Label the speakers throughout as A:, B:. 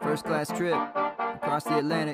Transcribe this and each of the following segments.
A: First class trip across the Atlantic.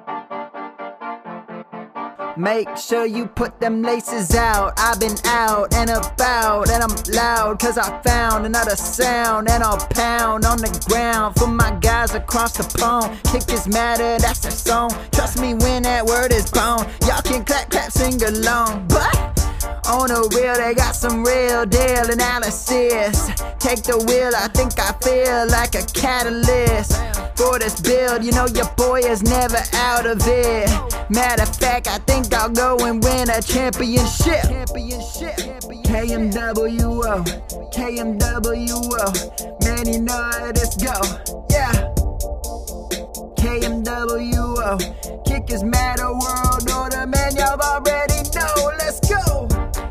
A: Make sure you put them laces out. I've been out and about, and I'm loud cause I found another sound. And I'll pound on the ground for my guys across the pond. Kick is matter, that's their song. Trust me when that word is gone. Y'all can clap, clap, sing along. But on the wheel, they got some real deal analysis. Take the wheel, I think I feel like a catalyst for this build. You know your boy is never out of it. Matter of fact, I think I'll go and win a championship. KMWO, KMWO. Man, you know how this go. Yeah. KMWO. Kickers matter, world order. Man, y'all already know. Let's go.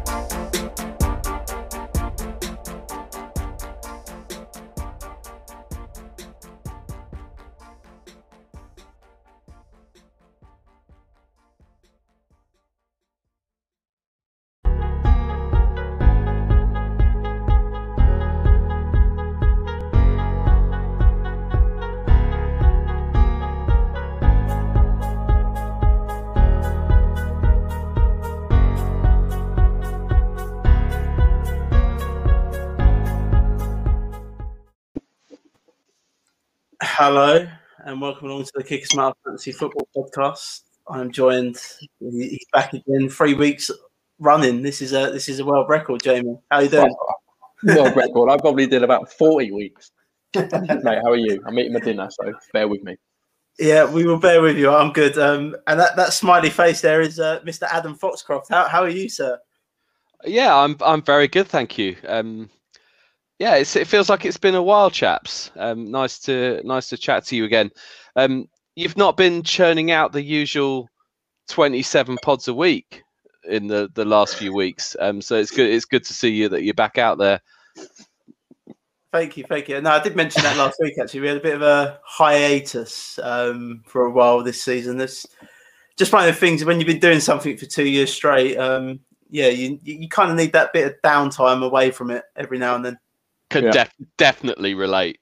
B: Hello and welcome along to the Kicker Smart Fantasy Football Podcast. I'm joined. He's back again, 3 weeks running. This is a world record, Jamie. How are you doing?
C: World record. I probably did about 40 weeks. Mate, how are you? I'm eating my dinner, so bear with me.
B: Yeah, we will bear with you. I'm good. And that smiley face there is Mr. Adam Foxcroft. How are you, sir?
D: Yeah, I'm very good, thank you. Yeah, it feels like it's been a while, chaps. Nice to chat to you again. You've not been churning out the usual 27 pods a week in the last few weeks. So it's good. It's good to see you that you're back out there.
B: Thank you. No, I did mention that last week. Actually, we had a bit of a hiatus for a while this season. That's just one of the things when you've been doing something for 2 years straight. Yeah, you kind of need that bit of downtime away from it every now and then.
D: Definitely relate.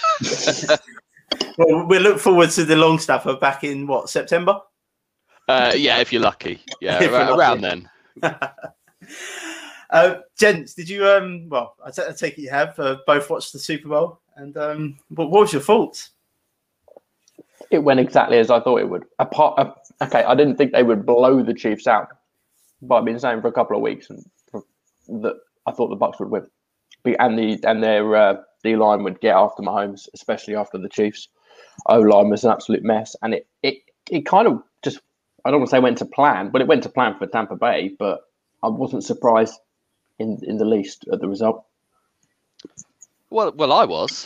B: Well, we'll look forward to the long snapper back in September?
D: Yeah, if you're lucky. Yeah, around then.
B: Gents, did you I take it you have both watched the Super Bowl, and what was your thoughts?
C: It went exactly as I thought it would. I didn't think they would blow the Chiefs out, but I've been saying for a couple of weeks that I thought the Bucs would win. And their D-line would get after Mahomes, especially after the Chiefs. O-line was an absolute mess. And it kind of just, I don't want to say went to plan, but it went to plan for Tampa Bay. But I wasn't surprised in the least at the result.
D: Well, I was.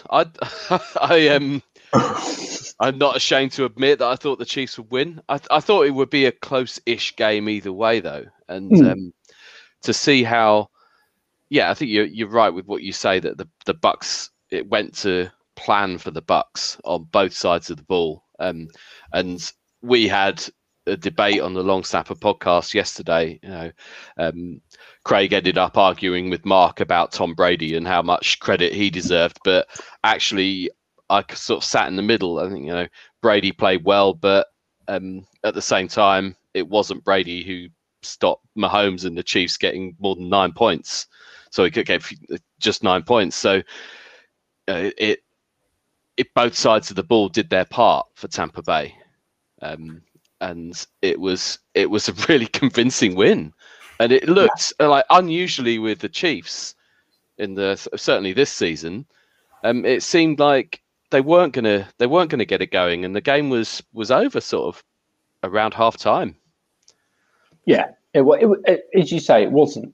D: I'm not ashamed to admit that I thought the Chiefs would win. I thought it would be a close-ish game either way, though. And to see how... Yeah, I think you're right with what you say that the Bucs, it went to plan for the Bucs on both sides of the ball. And we had a debate on the Long Snapper podcast yesterday. You know, Craig ended up arguing with Mark about Tom Brady and how much credit he deserved, but actually I sort of sat in the middle. I think Brady played well, but at the same time it wasn't Brady who stopped Mahomes and the Chiefs getting more than 9 points. So he could get just 9 points. So it both sides of the ball did their part for Tampa Bay, and it was a really convincing win. And it looked like unusually with the Chiefs certainly this season. It seemed like they weren't gonna get it going, and the game was over sort of around half time.
C: Yeah, it as you say, it wasn't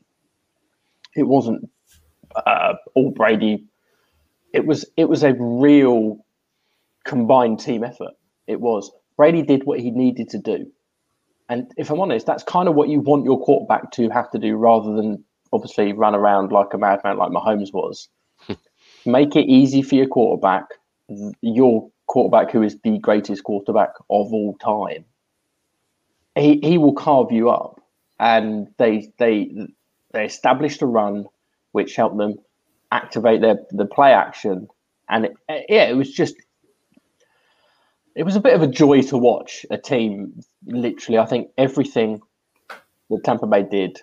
C: all Brady. It was a real combined team effort. It was. Brady did what he needed to do. And if I'm honest, that's kind of what you want your quarterback to have to do rather than obviously run around like a madman like Mahomes was. Make it easy for your quarterback who is the greatest quarterback of all time. He will carve you up. And they established a run which helped them activate the play action. And it was just, It was a bit of a joy to watch a team. Literally, I think everything that Tampa Bay did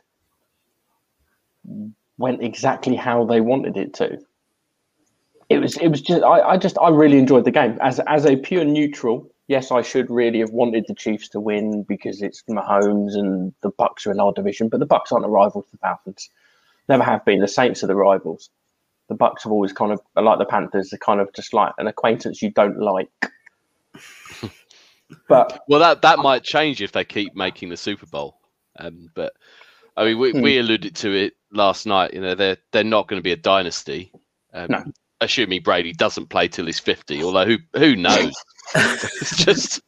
C: went exactly how they wanted it to. It was just I really enjoyed the game as a pure neutral. Yes, I should really have wanted the Chiefs to win because it's Mahomes and the Bucs are in our division, but the Bucs aren't a rival to the Falcons. Never have been. The Saints are the rivals. The Bucs have always kind of, like the Panthers, they're kind of just like an acquaintance you don't like. But
D: that might change if they keep making the Super Bowl. But I mean, we alluded to it last night. You know, they're not going to be a dynasty.
C: No.
D: Assuming Brady doesn't play till he's 50, although who knows? It's just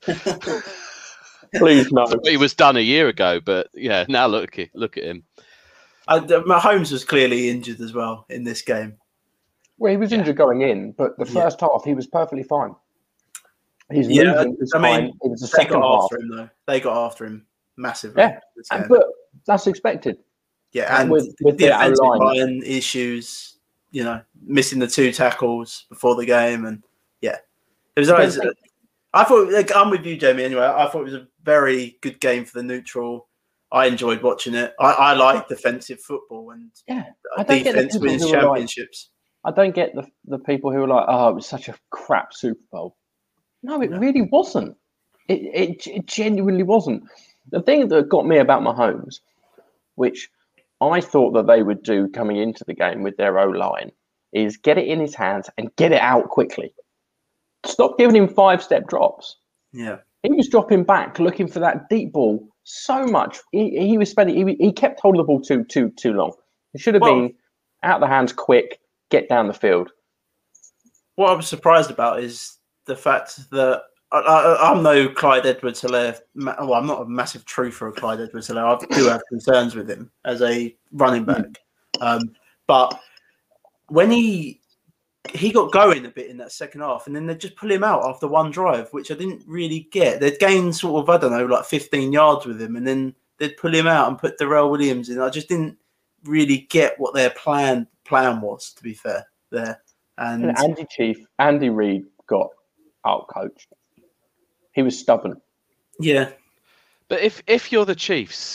C: please no.
D: He was done a year ago, but yeah, now look at him.
B: Mahomes was clearly injured as well in this game.
C: Well, he was injured going in, but the first half he was perfectly fine. His movement was fine. It was the second half.
B: They got after him massively.
C: Yeah, but that's expected.
B: Yeah, and with the offensive line issues, you know, missing the 2 tackles before the game, and yeah, it was always. I thought, like, I'm with you, Jamie. Anyway, I thought it was a very good game for the neutral. I enjoyed watching it. I like defensive football, and defense wins championships.
C: I don't get the people who are like, "Oh, it was such a crap Super Bowl." No, it really wasn't. It genuinely wasn't. The thing that got me about Mahomes, which I thought that they would do coming into the game with their O-line, is get it in his hands and get it out quickly. Stop giving him 5-step drops.
B: Yeah.
C: He was dropping back, looking for that deep ball so much. He was spending. He kept hold of the ball too long. It should have been out of the hands, quick, get down the field.
B: What I was surprised about is the fact that I'm no Clyde Edwards-Helaire. Well, I'm not a massive truther of Clyde Edwards-Helaire. I do have concerns with him as a running back. But when he got going a bit in that second half, and then they'd just pull him out after one drive, which I didn't really get. They'd gain sort of, I don't know, like 15 yards with him, and then they'd pull him out and put Darrell Williams in. I just didn't really get what their plan was, to be fair, there. And
C: Andy Reid got out-coached. He was stubborn.
D: Yeah. But if you're the Chiefs,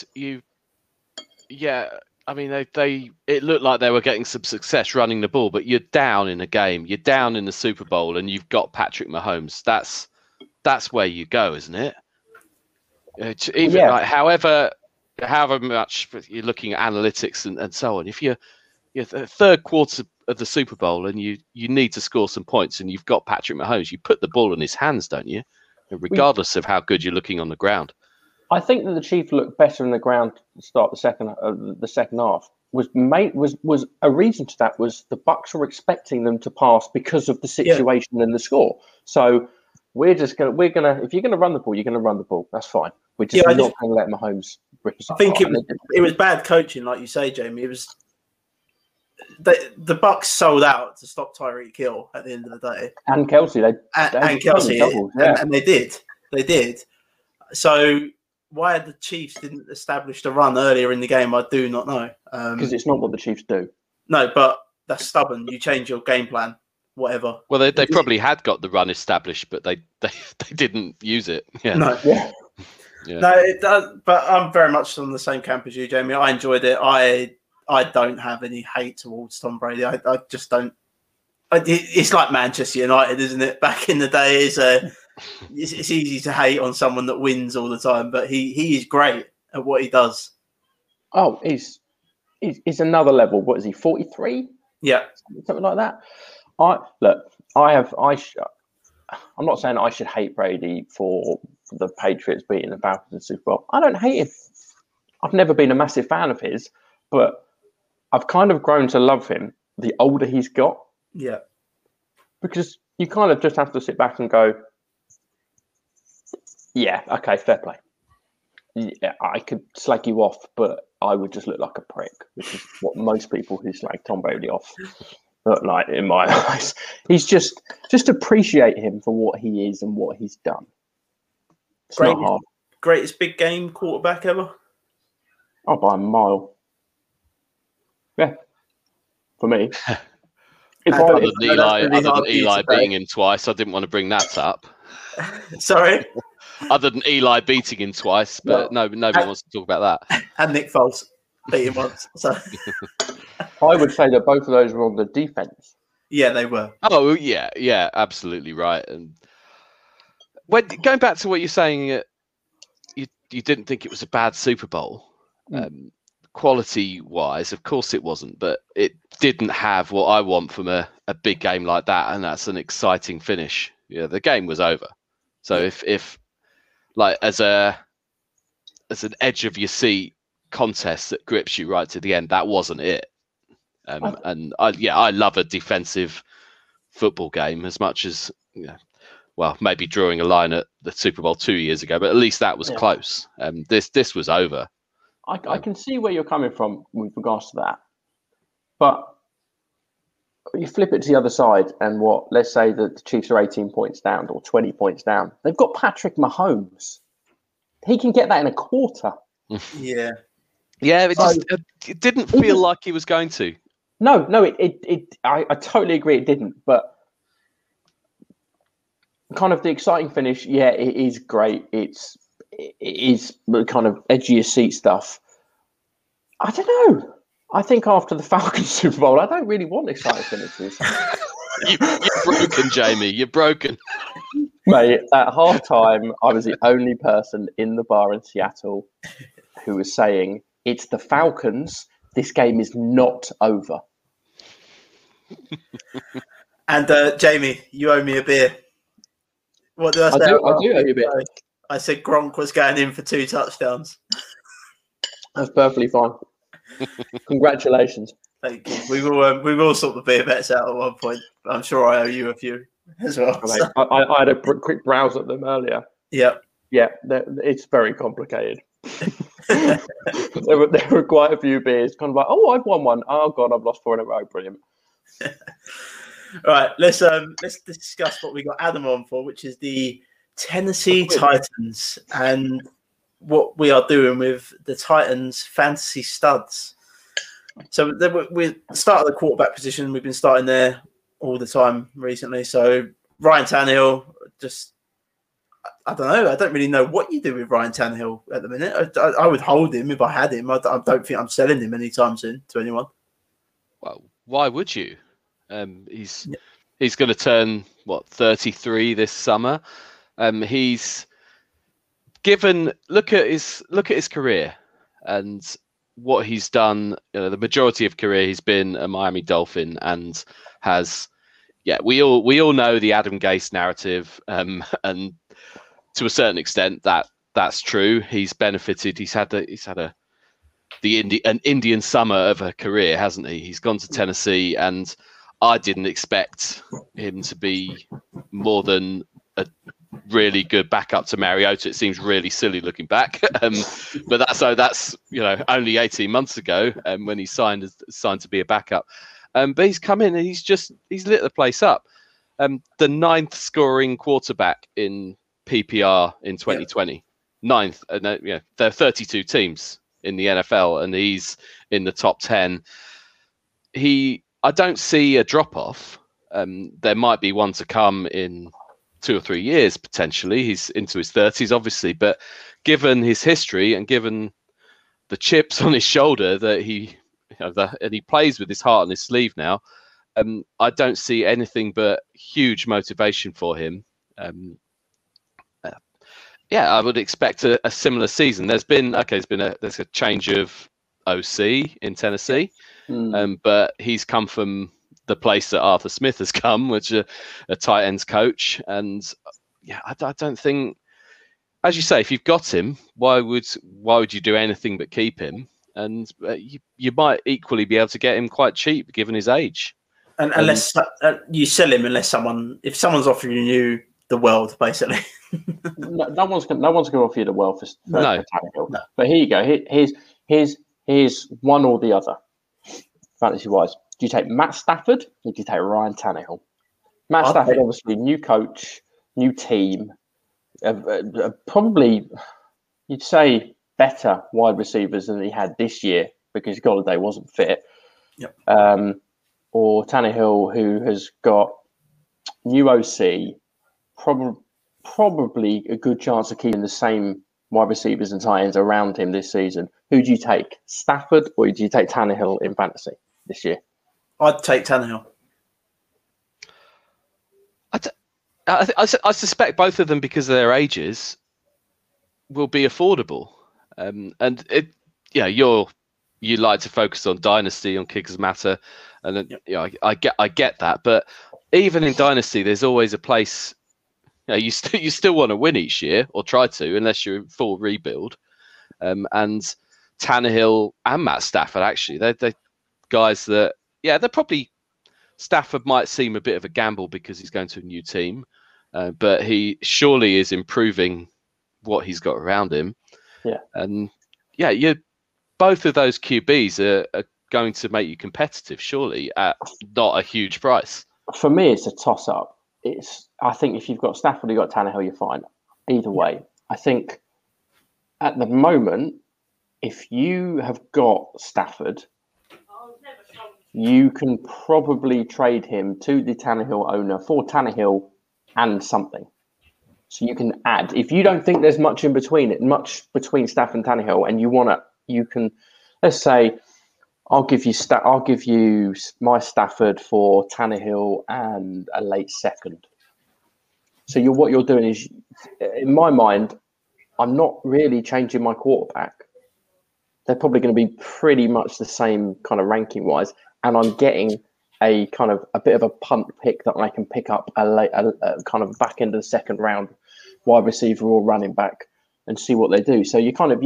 D: I mean, it looked like they were getting some success running the ball, but you're down in a game. You're down in the Super Bowl, and you've got Patrick Mahomes. That's where you go, isn't it? Like, however much you're looking at analytics and so on, if you're the third quarter of the Super Bowl and you need to score some points and you've got Patrick Mahomes, you put the ball in his hands, don't you? Regardless of how good you're looking on the ground.
C: I think that the Chiefs looked better in the ground to start the second half. Was a reason to that was the Bucs were expecting them to pass because of the situation and the score. So we're gonna if you're gonna run the ball, you're gonna run the ball. That's fine. We're just not going to let Mahomes rip us apart.
B: I think it was bad coaching, like you say, Jamie. It was the Bucs sold out to stop Tyreek Hill at the end of the day,
C: and Kelsey.
B: And they did. So why the Chiefs didn't establish the run earlier in the game, I do not know.
C: Because it's not what the Chiefs do.
B: No, but that's stubborn. You change your game plan, whatever.
D: Well, they probably had got the run established, but they didn't use it. Yeah.
B: No. Yeah. No, it does, but I'm very much on the same camp as you, Jamie. I enjoyed it. I don't have any hate towards Tom Brady. I just don't. It's like Manchester United, isn't it? Back in the day, it's easy to hate on someone that wins all the time, but he is great at what he does.
C: Oh, he's another level. What is he? 43?
B: Yeah,
C: something like that. I'm not saying I should hate Brady for the Patriots beating the Falcons in the Super Bowl. I don't hate him. I've never been a massive fan of his, but I've kind of grown to love him the older he's got.
B: Yeah.
C: Because you kind of just have to sit back and go, yeah, okay, fair play. Yeah, I could slag you off, but I would just look like a prick, which is what most people who slag Tom Brady off look like in my eyes. He's just appreciate him for what he is and what he's done. It's not hard.
B: Greatest big game quarterback ever?
C: Oh, by a mile. Yeah, for me.
D: Other than Eli beating him twice, I didn't want to bring that up.
B: Sorry,
D: Other than Eli beating him twice, but nobody wants to talk about that.
B: and Nick Foles beat him once. So
C: I would say that both of those were on the defense.
B: yeah, they were.
D: Oh yeah, absolutely right. And when going back to what you're saying, you didn't think it was a bad Super Bowl. Quality wise, of course it wasn't, but it didn't have what I want from a big game like that, and that's an exciting finish. Yeah, the game was over. So if like as an edge of your seat contest that grips you right to the end, that wasn't it. And I love a defensive football game as much as maybe drawing a line at the Super Bowl 2 years ago, but at least that was close. This was over.
C: I can see where you're coming from with regards to that, but you flip it to the other side, and let's say that the Chiefs are 18 points down or 20 points down. They've got Patrick Mahomes. He can get that in a quarter.
B: Yeah.
D: Yeah, it didn't feel like he was going to.
C: No, I totally agree it didn't, but kind of the exciting finish, it is great. It is kind of edge of your seat stuff. I don't know. I think after the Falcons Super Bowl, I don't really want exciting finishes.
D: You're broken, Jamie. You're broken.
C: Mate, at halftime, I was the only person in the bar in Seattle who was saying, "It's the Falcons. This game is not over."
B: And Jamie, you owe me a beer. What did I say?
C: I do owe you a beer.
B: I said Gronk was going in for 2 touchdowns.
C: That's perfectly fine. Congratulations.
B: Thank you. We will sort the beer bets out at one point. I'm sure I owe you a few as well.
C: Mate, I had a quick browse at them earlier.
B: Yeah.
C: Yeah, it's very complicated. there were quite a few beers, kind of like, oh, I've won one. Oh God, I've lost 4 in a row. Brilliant.
B: Right, let's discuss what we got Adam on for, which is the Tennessee Titans and what we are doing with the Titans fantasy studs. So we started the quarterback position. We've been starting there all the time recently. So Ryan Tannehill, I don't know. I don't really know what you do with Ryan Tannehill at the minute. I would hold him if I had him. I don't think I'm selling him anytime soon to anyone.
D: Well, why would you? He's going to turn 33 this summer. He's given look at his career and what he's done. The majority of career he's been a Miami Dolphin and has we all know the Adam Gase narrative, and to a certain extent that's true. He's benefited. He's had an Indian summer of a career, hasn't he? He's gone to Tennessee, and I didn't expect him to be more than a really good backup to Mariota. It seems really silly looking back, but that's only 18 months ago when he signed to be a backup. But he's come in and he's lit the place up. The 9th scoring quarterback in PPR in 2020. 9th. There are 32 teams in the NFL, and he's in the top 10. I don't see a drop off. There might be one to come in 2 or 3 years potentially. He's into his 30s, obviously, but given his history and given the chips on his shoulder that and he plays with his heart on his sleeve now, I don't see anything but huge motivation for him. I would expect a similar season. There's a change of OC in Tennessee, but he's come from the place that Arthur Smith has come, which is a tight ends coach. And I don't think, as you say, if you've got him, why would you do anything but keep him? And you might equally be able to get him quite cheap given his age.
B: And unless you sell him, if someone's offering you the world, basically.
C: no one's going to offer you the world for
D: no.
C: Tannehill. No. But here you go. Here's one or the other, fantasy wise. Do you take Matt Stafford or do you take Ryan Tannehill? Matt Stafford, obviously, new coach, new team, probably you'd say better wide receivers than he had this year because Golladay wasn't fit.
B: Yep.
C: Or Tannehill, who has got new OC, probably a good chance of keeping the same wide receivers and tight ends around him this season. Who do you take, Stafford, or do you take Tannehill in fantasy this year?
B: I'd take Tannehill.
D: I suspect both of them, because of their ages, will be affordable. And it, you like to focus on dynasty, on kickers matter, and I get that. But even in dynasty, there's always a place. You still want to win each year, or try to, unless you're in full rebuild. And Tannehill and Matt Stafford, actually, they're guys that, they're probably, Stafford might seem a bit of a gamble because he's going to a new team, but he surely is improving what he's got around him. Yeah. And both of those QBs are going to make you competitive, surely, at not a huge price. For me, it's a toss-up. I think if you've got Stafford, you've got Tannehill, you're fine. Either way. I think at the moment, if you have got Stafford, you can probably trade him to the Tannehill owner for Tannehill and something. So you can add. If you don't think there's much between Stafford and Tannehill, and you can, let's say, I'll give you my Stafford for Tannehill and a late second. So what you're doing is, in my mind, I'm not really changing my quarterback. They're probably going to be pretty much the same kind of ranking wise, and I'm getting a kind of a bit of a punt pick that I can pick up a kind of back end of the second round wide receiver or running back and see what they do. So you're kind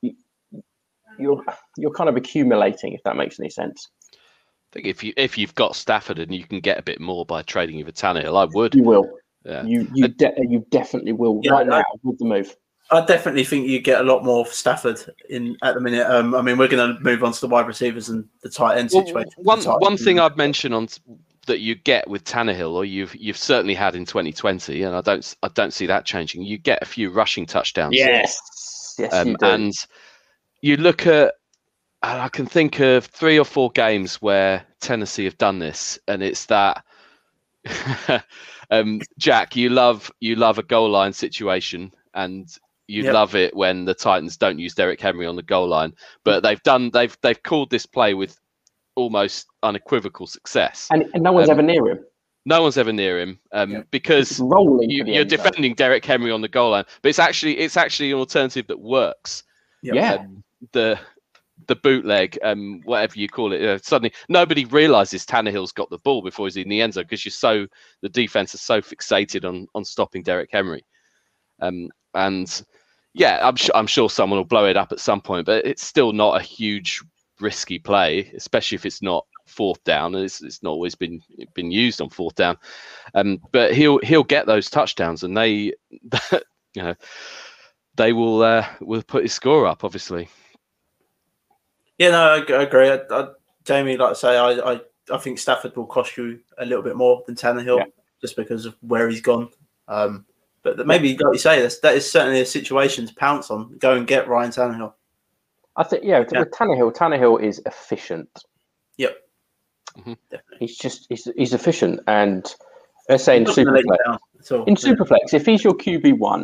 D: of accumulating, if that makes any sense. I think if you've got Stafford and you can get a bit more by trading with Tannehill, I would. You will. Yeah. You definitely will now with the move.
B: I definitely think you get a lot more for Stafford at the minute. I mean, we're going to move on to the wide receivers and the tight end situation. One thing I'd mention that you get with Tannehill, or you've certainly had in 2020, and I don't see that changing. You get a few rushing touchdowns.
C: Yes, you do.
D: And you look at, I can think of 3 or 4 games where Tennessee have done this, and it's that. Jack, you love a goal line situation, and you love it when the Titans don't use Derrick Henry on the goal line, but they've called this play with almost unequivocal success, and
C: no one's ever near him.
D: No one's ever near him because you're defending Derrick Henry on the goal line, but it's actually an alternative that works. The bootleg, whatever you call it, suddenly nobody realizes Tannehill's got the ball before he's in the end zone because the defense is so fixated on stopping Derrick Henry. I'm sure someone will blow it up at some point, but it's still not a huge risky play, especially if it's not fourth down. It's not always been used on fourth down. But he'll get those touchdowns, and they they will put his score up, obviously.
B: Yeah, no, I agree. Jamie, like I say, I think Stafford will cost you a little bit more than Tannehill just because of where he's gone. But maybe, like you say, that is certainly a situation to pounce on. Go and get Ryan Tannehill.
C: I think, with Tannehill is efficient.
B: Yep.
C: Mm-hmm. Definitely. He's efficient, and let's say in Superflex, if he's your QB1,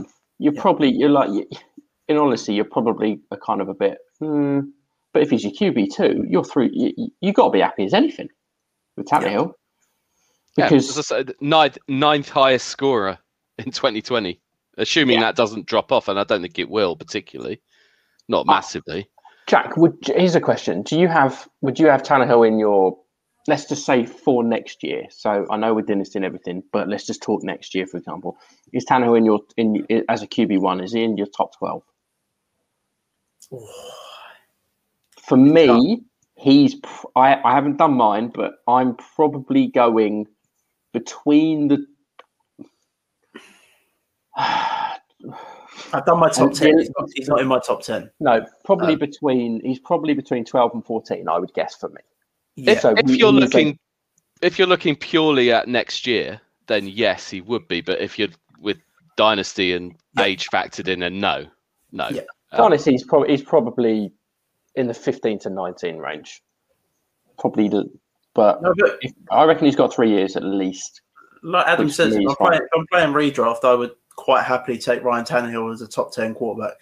C: in honesty, you're probably a kind of a bit. But if he's your QB2, you're through. You got to be happy as anything with Tannehill, because
D: as I said, ninth highest scorer in 2020, assuming that doesn't drop off, and I don't think it will particularly, not massively.
C: Jack, here's a question: would you have Tannehill in your, let's just say, for next year? So I know we're dynasty and everything, but let's just talk next year, for example. Is Tannehill in as a QB1? Is he in your top 12? For me, I haven't done mine, but I'm probably going between the.
B: I've done my top 10. He's not in my top 10.
C: No, he's probably between 12 and 14, I would guess, for me.
D: Yeah. If you're looking purely at next year, then yes, he would be. But if you're with dynasty and age factored in, then no.
C: Yeah. Dynasty, he's probably in the 15 to 19 range, probably. But I reckon he's got 3 years at least.
B: Like Adam says, if I'm playing redraft, quite happily take Ryan Tannehill as a top 10 quarterback.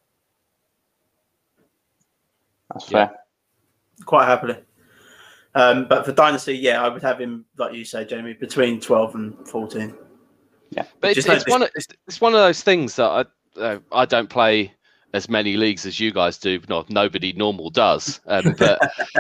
C: That's fair.
B: Quite happily. But for Dynasty, yeah, I would have him, like you say, Jamie, between 12 and 14.
C: Yeah,
D: but it's one of those things that I don't play as many leagues as you guys do. Nobody normal does. But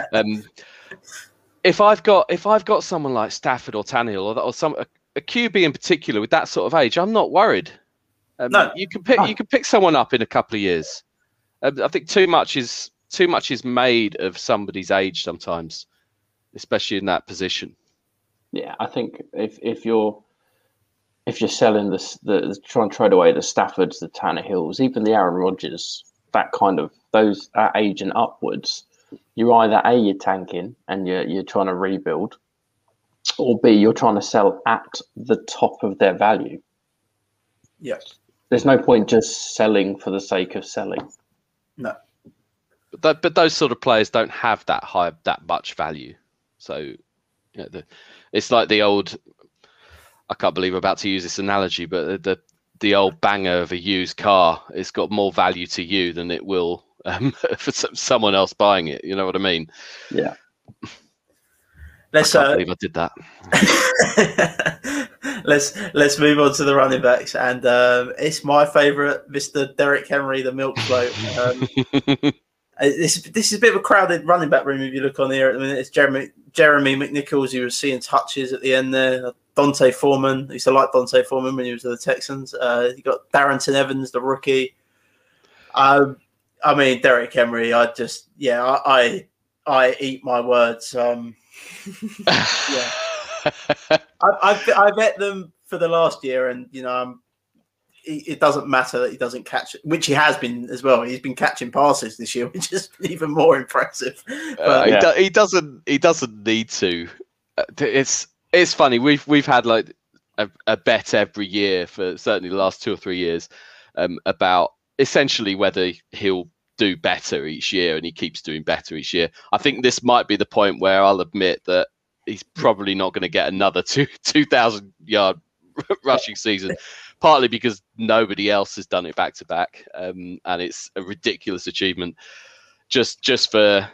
D: if I've got someone like Stafford or Tannehill or a QB in particular with that sort of age, I'm not worried.
B: No,
D: you can pick someone up in a couple of years. I think too much is made of somebody's age sometimes, especially in that position.
C: Yeah, I think if you're selling the trying to trade away the Staffords, the Tannehills, even the Aaron Rodgers, that kind of those at age and upwards, you're either A, you're tanking and you're trying to rebuild, or B, you're trying to sell at the top of their value.
B: Yes.
C: There's no point just selling for the sake of selling.
B: No.
D: But those sort of players don't have that much value. So, it's like the old. I can't believe I'm about to use this analogy, but the old banger of a used car, it's got more value to you than it will for someone else buying it. You know what I mean?
C: Yeah.
D: I can't believe I did that.
B: Let's move on to the running backs, and it's my favourite, Mr. Derrick Henry, the milk float. This is a bit of a crowded running back room if you look on here at the minute. It's Jeremy McNichols, who was seeing touches at the end there. Dante Foreman, I used to like Dante Foreman when he was with the Texans. You got Darrington Evans, the rookie. I mean, Derrick Henry, I eat my words. Yeah. I bet them for the last year, and it doesn't matter that he doesn't catch it, which he has been as well. He's been catching passes this year, which is even more impressive. But,
D: he doesn't need to. It's funny. We've had like a bet every year for certainly the last 2 or 3 years about essentially whether he'll do better each year, and he keeps doing better each year. I think this might be the point where I'll admit that he's probably not going to get another 2,000 yard rushing season, partly because nobody else has done it back to back, and it's a ridiculous achievement. Just for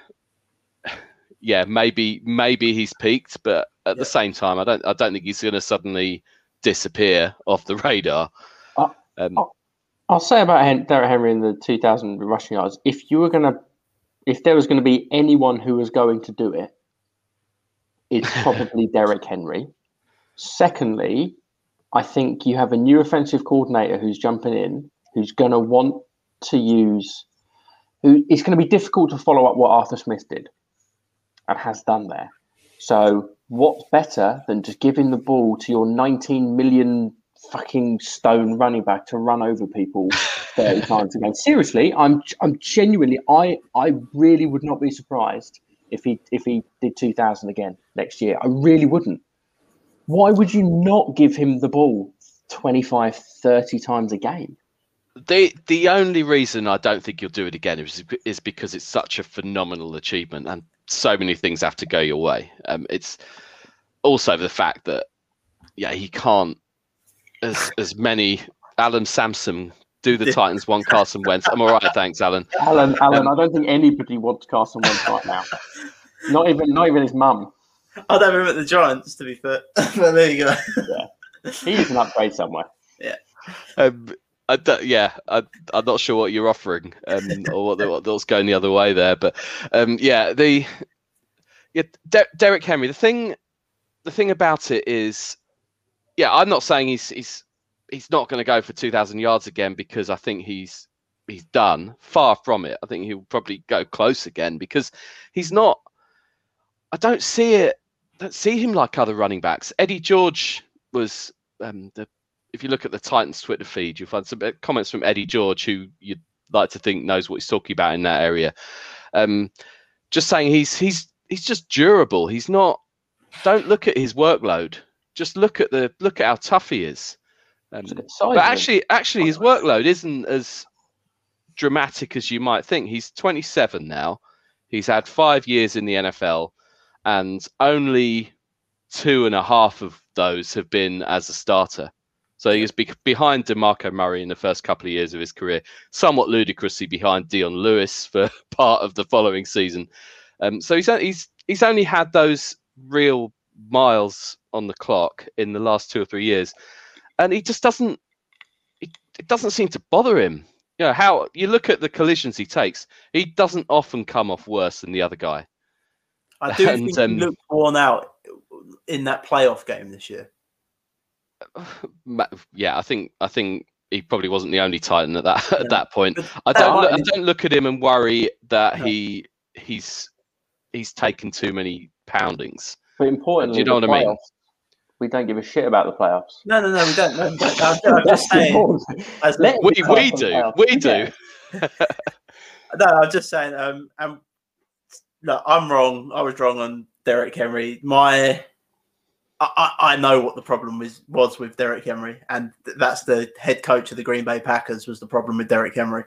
D: maybe he's peaked, but at the same time, I don't think he's going to suddenly disappear off the radar.
C: I'll say about Derrick Henry in the 2,000 rushing yards. If there was going to be anyone who was going to do it, it's probably Derrick Henry. Secondly, I think you have a new offensive coordinator who's jumping in, who's going to want to use. It's going to be difficult to follow up what Arthur Smith did and has done there. So, what's better than just giving the ball to your 19 million fucking stone running back to run over people 30 times a game? Seriously, I'm genuinely, I really would not be surprised if he did 2,000 again next year. I really wouldn't. Why would you not give him the ball 25, 30 times a game?
D: The only reason I don't think you'll do it again is because it's such a phenomenal achievement and so many things have to go your way. It's also the fact that he can't, as many. Alan Sampson, do the Titans want Carson Wentz? I'm all right, thanks, Alan.
C: Alan, I don't think anybody wants Carson Wentz right now. Not even his mum.
B: I'd have him at the Giants, to be fair. But there you go.
C: Yeah, he needs an upgrade somewhere.
B: Yeah.
D: I'm not sure what you're offering, or what's going the other way there. But Derrick Henry. The thing about it is, I'm not saying he's not going to go for 2,000 yards again because I think he's done. Far from it. I think he'll probably go close again because he's not. I don't see him like other running backs. Eddie George was if you look at the Titans Twitter feed, you'll find some comments from Eddie George, who you'd like to think knows what he's talking about in that area. Just saying he's just durable. He's not. Don't look at his workload. Just look at how tough he is. But actually, his workload isn't as dramatic as you might think. He's 27 now. He's had 5 years in the NFL, and only 2.5 of those have been as a starter. So he was behind DeMarco Murray in the first couple of years of his career, somewhat ludicrously behind Dion Lewis for part of the following season. So he's only had those real miles on the clock in the last 2 or 3 years, and he just doesn't. It doesn't seem to bother him. You know, how you look at the collisions he takes, he doesn't often come off worse than the other guy.
B: I do think he looked worn out in that playoff game this year.
D: Yeah, I think he probably wasn't the only Titan at that point. I don't look at him and worry that he's taken too many poundings.
C: But importantly,
D: do you know what I mean?
C: We don't give a shit about the playoffs.
B: No, we don't. No, we don't. I'm just saying.
D: We do.
B: No, I'm just saying. Look, I'm wrong. I was wrong on Derrick Henry. I know what the problem was with Derrick Henry, and that's the head coach of the Green Bay Packers was the problem with Derrick Henry.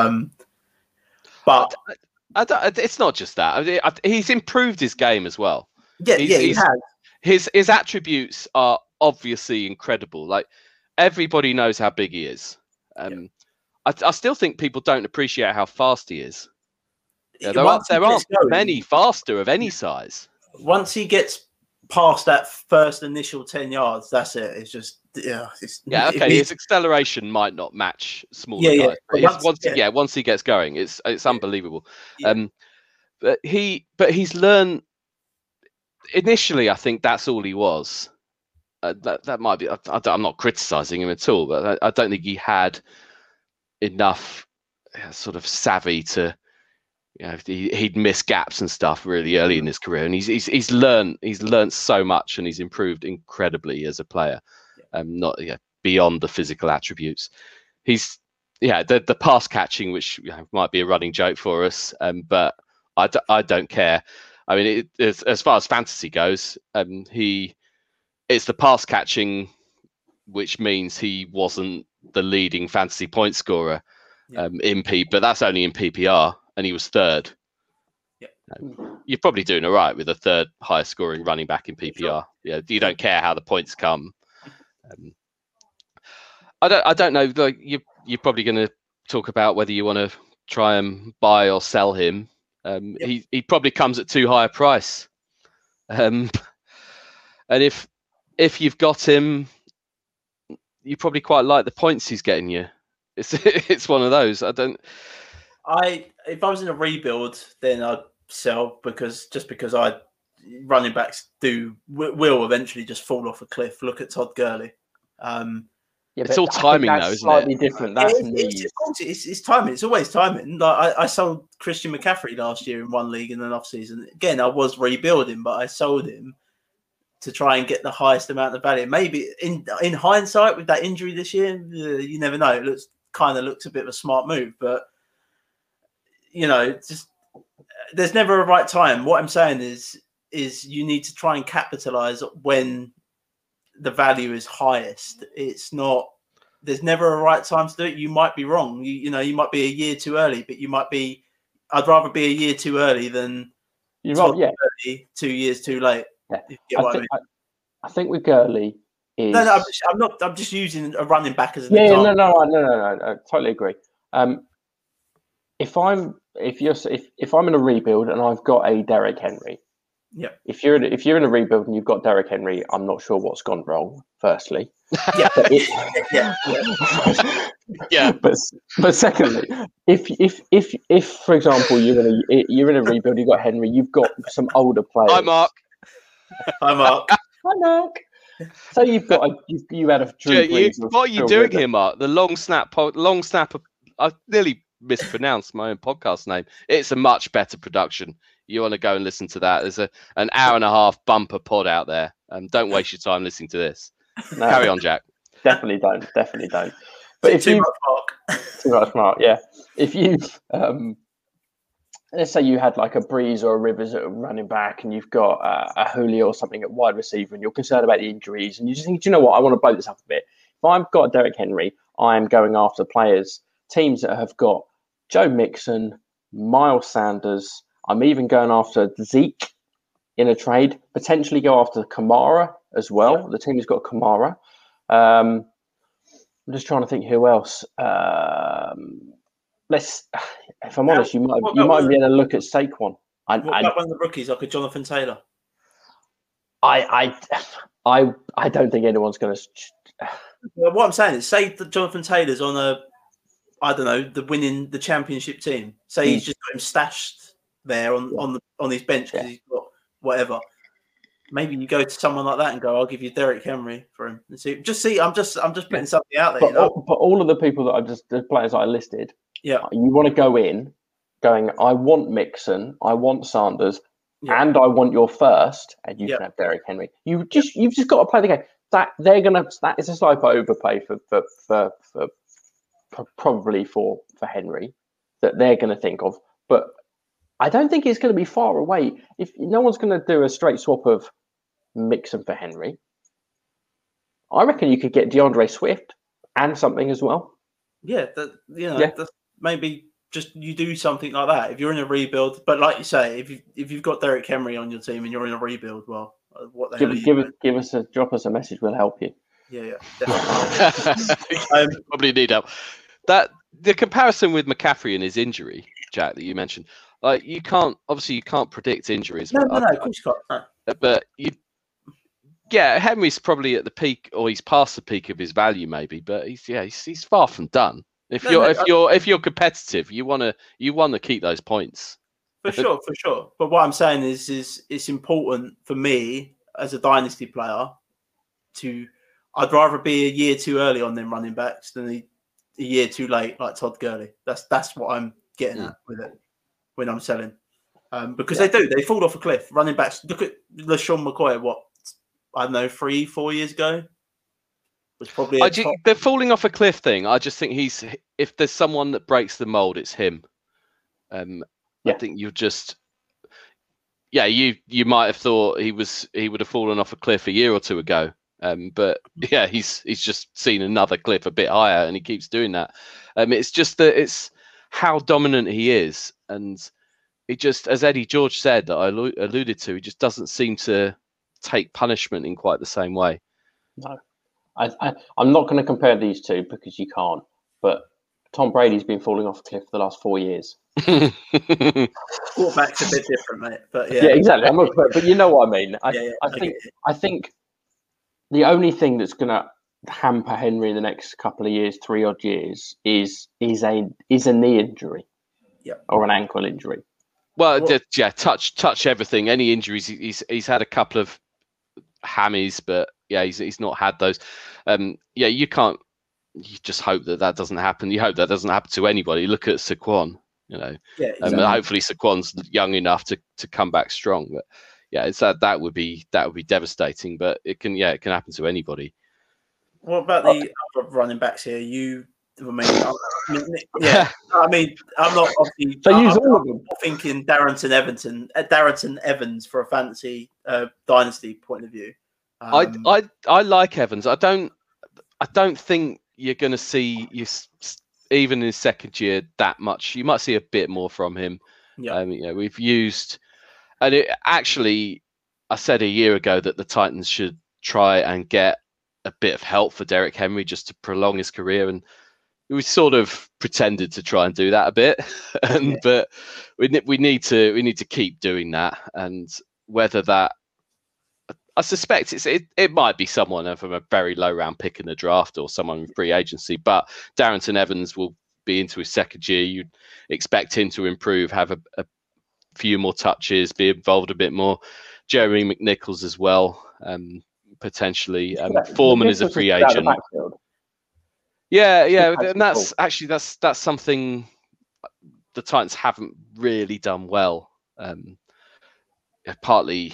B: But
D: it's not just that. I mean, he's improved his game as well.
B: Yeah, he has.
D: His attributes are obviously incredible. Like, everybody knows how big he is. I still think people don't appreciate how fast he is. Yeah, there aren't many faster of any size.
B: Once he gets past that first initial 10 yards, that's it. It's just
D: his acceleration might not match smaller guys. But once he gets going, it's unbelievable. But he's learned. Initially, I think that's all he was. That might be. I'm not criticizing him at all, but I don't think he had enough sort of savvy to. He'd miss gaps and stuff really early in his career, and he's learned so much, and he's improved incredibly as a player. Not beyond the physical attributes. He's the pass catching, which might be a running joke for us, but I don't care. I mean, as far as fantasy goes, it's the pass catching, which means he wasn't the leading fantasy point scorer in but that's only in PPR, and he was third.
B: Yeah.
D: You're probably doing all right with a third highest scoring running back in PPR. Sure. Yeah, you don't care how the points come. I don't know. Like you're probably going to talk about whether you want to try and buy or sell him. He probably comes at too high a price, and if you've got him, you probably quite like the points he's getting you. It's one of those. If
B: I was in a rebuild, then I'd sell because running backs will eventually just fall off a cliff. Look at Todd Gurley.
D: It's all timing, though, isn't it?
C: Slightly different.
B: It's timing. It's always timing. Like I sold Christian McCaffrey last year in one league in an off season. Again, I was rebuilding, but I sold him to try and get the highest amount of value. Maybe in hindsight, with that injury this year, you never know. It looks a bit of a smart move, but just there's never a right time. What I'm saying is you need to try and capitalize when the value is highest. It's not. There's never a right time to do it. You might be wrong. You might be a year too early, but you might be. I'd rather be a year too early than 2 years too late.
C: Yeah. I think with Gurley is
B: no. I'm not. I'm just using a running back as an
C: example. No. I totally agree. If I'm in a rebuild and I've got a Derrick Henry.
B: Yeah.
C: If you're in a rebuild and you've got Derrick Henry, I'm not sure what's gone wrong. Firstly, But secondly, if for example you're in a rebuild, you've got Henry, you've got some older players.
D: Hi Mark.
B: Hi Mark.
C: So you've got you had a Drew Brees.
D: What are you doing here, Mark? The long snap. I nearly mispronounced my own podcast name. It's a much better production. You want to go and listen to that. There's an hour and a half bumper pod out there. Don't waste your time listening to this. No, carry on, Jack.
C: Definitely don't. But if too much Mark, yeah. If you let's say you had like a Breeze or a Rivers at running back, and you've got a Julio or something at wide receiver, and you're concerned about the injuries, and you just think, do you know what? I want to blow this up a bit. If I've got Derrick Henry, I'm going after teams that have got Joe Mixon, Miles Sanders. I'm even going after Zeke in a trade, potentially go after Kamara as well. Yeah. The team has got Kamara. I'm just trying to think who else. If I'm honest, you might be able to look at Saquon.
B: What about one of the rookies, like a Jonathan Taylor?
C: I don't think anyone's going to.
B: Well, what I'm saying is, say that Jonathan Taylor's on the winning the championship team. Say he's just got him stashed there on his bench because he's got whatever. Maybe you go to someone like that and go, "I'll give you Derrick Henry for him." And see. I'm just putting something out there.
C: But all of the people the players that I listed, you want to go in, going, I want Mixon, I want Sanders, and I want your first, and you can have Derrick Henry. You've just got to play the game. That is a slight overpay for probably for Henry that they're going to think of, but I don't think it's going to be far away. If no one's going to do a straight swap of Mixon for Henry, I reckon you could get DeAndre Swift and something as well.
B: Yeah, that's maybe just you do something like that if you're in a rebuild. But like you say, if you've got Derrick Henry on your team and you're in a rebuild, well, what the hell?
C: Drop us a message. We'll help you.
B: Yeah, definitely.
D: Probably need help. That the comparison with McCaffrey and his injury, Jack, that you mentioned, like you can't predict injuries.
B: No, of course you can't. No.
D: But Henry's probably at the peak, or he's past the peak of his value, maybe. But he's far from done. If you're competitive, you want to keep those points.
B: For sure. But what I'm saying is it's important for me as a dynasty player I'd rather be a year too early on them running backs than a year too late like Todd Gurley. That's what I'm getting at with it when I'm selling. Because they fall off a cliff. Running backs, look at LaShawn McCoy, 3-4 years ago? Was probably
D: the falling off a cliff thing. I just think if there's someone that breaks the mold, it's him. I think you might have thought he would have fallen off a cliff a year or two ago. But he's just seen another cliff a bit higher, and he keeps doing that. It's just that it's how dominant he is, and it just, as Eddie George said, that I alluded to, he just doesn't seem to take punishment in quite the same way.
C: No, I'm not going to compare these two because you can't. But Tom Brady's been falling off a cliff for the last 4 years.
B: Quarterback's a bit different, mate. But yeah,
C: exactly. But you know what I mean. I think the only thing that's going to hamper Henry in the next couple of years, 3 odd years, is a knee injury, or an ankle injury.
D: Well, touch everything. Any injuries? He's had a couple of hammies, but he's not had those. You can't. You just hope that doesn't happen. You hope that doesn't happen to anybody. Look at Saquon. Exactly. Hopefully Saquon's young enough to come back strong. But it's that would be devastating. But it can happen to anybody.
B: What about the other running backs here? I'm not obviously.
C: So use all of them.
B: Thinking Darrington Evans for a fantasy dynasty point of view.
D: I like Evans. I don't think you're going to see even in his second year that much. You might see a bit more from him. We've used, and I said a year ago that the Titans should try and get a bit of help for Derrick Henry just to prolong his career, and we sort of pretended to try and do that a bit, but we need to keep doing that. And whether that, I suspect it might be someone from a very low round pick in the draft or someone in free agency. But Darrington Evans will be into his second year. You'd expect him to improve, have a few more touches, be involved a bit more. Jeremy McNichols as well, potentially. Foreman is a free agent. And that's something the Titans haven't really done well. Partly,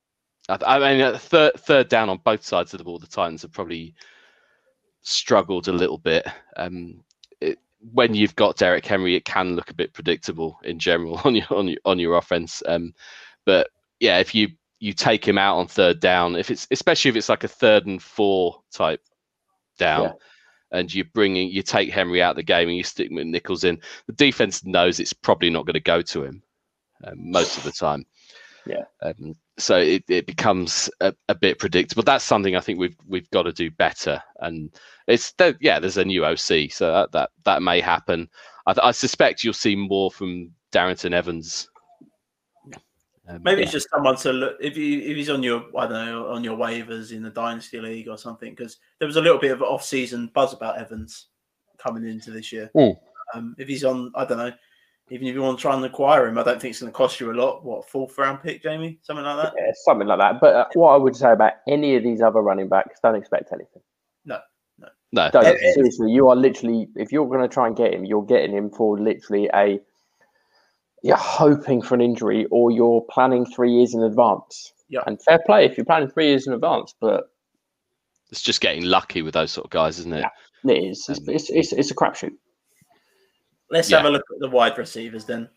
D: third down on both sides of the ball, the Titans have probably struggled a little bit. When you've got Derrick Henry, it can look a bit predictable in general on your offense. But if you take him out on third down, especially if it's like a 3rd and 4 type down. And you take Henry out of the game and you stick McNichols in, the defense knows it's probably not going to go to him most of the time.
C: Yeah.
D: So it becomes a bit predictable. That's something I think we've got to do better. And there's a new OC, so that may happen. I suspect you'll see more from Darrington Evans.
B: Maybe it's just someone to look if he's on your on your waivers in the Dynasty League or something, because there was a little bit of off-season buzz about Evans coming into this year. If he's on, I don't know, even if you want to try and acquire him, I don't think it's going to cost you a lot. What, 4th round pick, Jamie? Something like that?
C: Yeah, something like that. But what I would say about any of these other running backs, don't expect anything.
D: No.
C: Seriously, you are literally, if you're going to try and get him, you're getting him for literally you're hoping for an injury, or you're planning 3 years in advance.
B: Yeah.
C: And fair play if you're planning 3 years in advance, but
D: it's just getting lucky with those sort of guys, isn't it?
C: Yeah, it is. It's a crapshoot.
B: Let's have a look at the wide receivers then.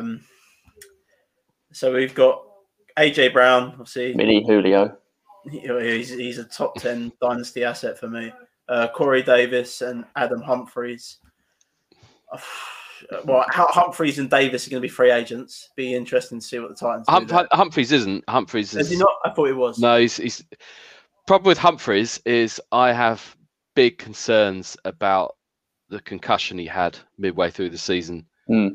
B: So we've got AJ Brown, obviously.
C: Mini Julio.
B: He's a top 10 dynasty asset for me. Corey Davis and Adam Humphries. Well, Humphries and Davis are going to be free agents. Be interesting to see what the Titans do.
D: Humphries isn't. Humphries is
B: he not? I thought he was.
D: No, he's problem with Humphries is I have big concerns about the concussion he had midway through the season.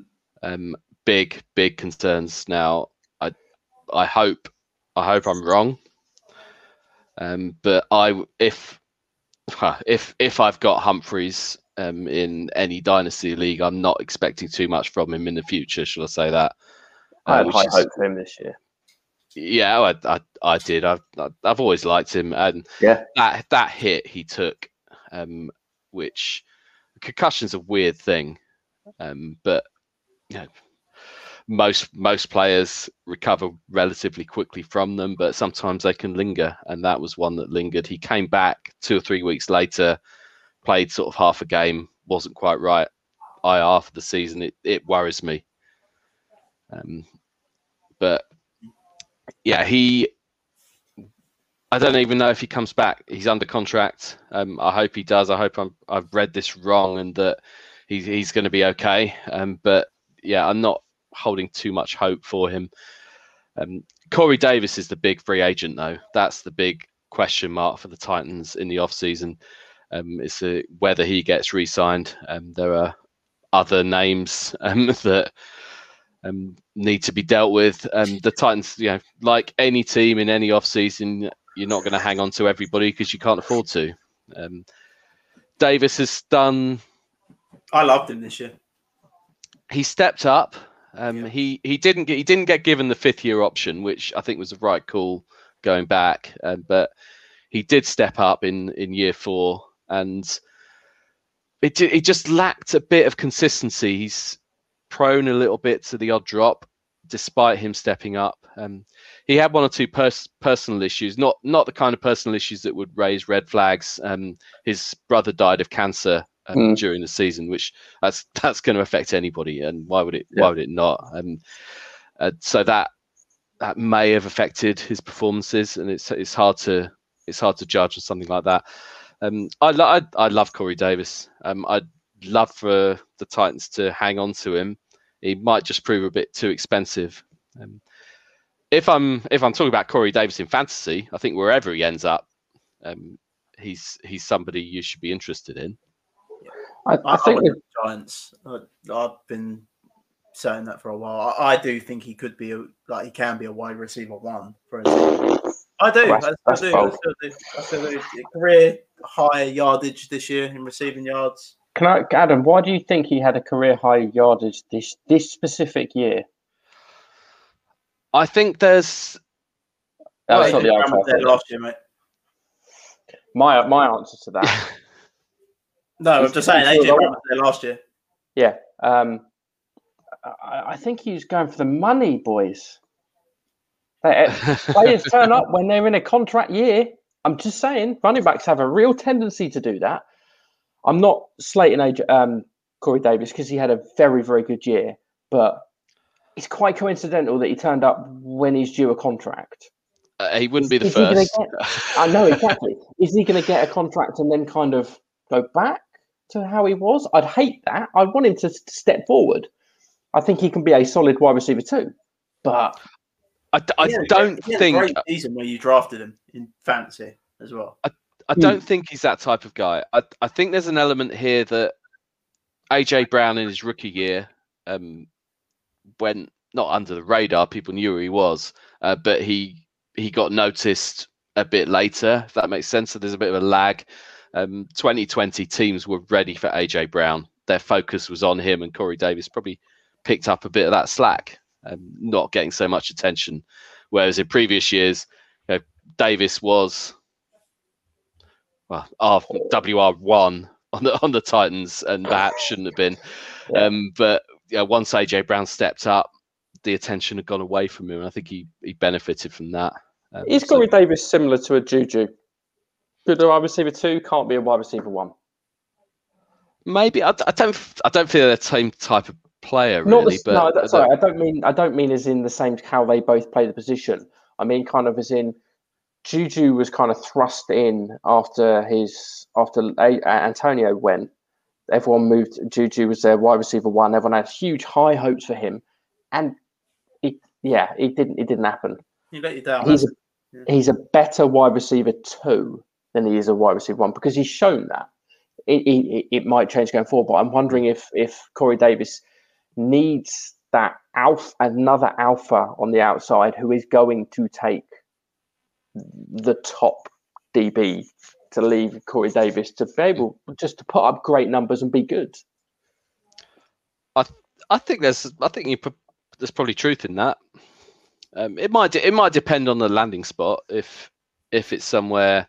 D: Big concerns. Now, I hope I'm wrong. But if I've got Humphries in any dynasty league, I'm not expecting too much from him in the future. Shall I say that?
C: I had high hope for him this year.
D: Yeah, I did. I've always liked him, and that hit he took, which concussion's a weird thing, but you know, most players recover relatively quickly from them, but sometimes they can linger, and that was one that lingered. He came back 2 or 3 weeks later, played sort of half a game, wasn't quite right. IR for the season. It worries me, but yeah, I don't even know if he comes back. He's under contract. I hope he does. I hope I've read this wrong and that he's going to be okay. But yeah, I'm not holding too much hope for him. Corey Davis is the big free agent, though. That's the big question mark for the Titans in the offseason. It's whether he gets re-signed. There are other names that need to be dealt with. The Titans, like any team in any offseason, you're not going to hang on to everybody because you can't afford to. Davis has done.
B: I loved him this year.
D: He stepped up. He didn't get given the 5th year option, which I think was the right call going back. But he did step up in year 4, and it just lacked a bit of consistency. He's prone a little bit to the odd drop, despite him stepping up. He had 1 or 2 personal issues, not the kind of personal issues that would raise red flags. His brother died of cancer during the season, which that's going to affect anybody, and why would it not? So that may have affected his performances, and it's hard to judge on something like that. I love Corey Davis. I'd love for the Titans to hang on to him. He might just prove a bit too expensive. If I'm talking about Corey Davis in fantasy, I think wherever he ends up, he's somebody you should be interested in.
B: I think with the Giants, I've been saying that for a while. I do think he could be he can be a wide receiver 1 for a team. I do. I still do. Career high yardage this year in receiving yards.
C: Adam, why do you think he had a career high yardage this specific year?
D: I think there's.
C: That's not the answer.
B: Last year, mate.
C: My answer to that.
B: No, I'm just saying AJ Brown was there last year.
C: Yeah. I think he's going for the money, boys. Players turn up when they're in a contract year. I'm just saying, running backs have a real tendency to do that. I'm not slating Corey Davis because he had a very, very good year, but it's quite coincidental that he turned up when he's due a contract.
D: He wouldn't be the first.
C: I know, exactly. Is he going to get a contract and then kind of go back to how he was? I'd hate that. I want him to step forward. I think he can be a solid wide receiver too, but
D: I don't
B: he had
D: think
B: a great season where you drafted him in fantasy as well.
D: I don't think he's that type of guy. I think there's an element here that AJ Brown in his rookie year went not under the radar. People knew who he was, but he got noticed a bit later, if that makes sense. So there's a bit of a lag. 2020 teams were ready for AJ Brown. Their focus was on him, and Corey Davis probably picked up a bit of that slack, not getting so much attention. Whereas in previous years, Davis was our WR1 on the Titans, and perhaps shouldn't have been. But once AJ Brown stepped up, the attention had gone away from him, and I think he benefited from that.
C: Is Corey Davis similar to a Juju? Good wide receiver 2, can't be a wide receiver 1.
D: Maybe I don't feel they're the same type of player,
C: Not
D: really.
C: I don't mean as in the same how they both play the position. I mean kind of as in Juju was kind of thrust in after Antonio went. Everyone moved. Juju was their wide receiver 1. Everyone had huge high hopes for him, and it didn't happen.
B: You let you down.
C: He's a better wide receiver 2 than he is a wide receiver 1 because he's shown that. It might change going forward, but I'm wondering if Corey Davis needs that another alpha on the outside who is going to take the top DB to leave Corey Davis to be able just to put up great numbers and be good.
D: I think there's probably truth in that. It might depend on the landing spot. If it's somewhere,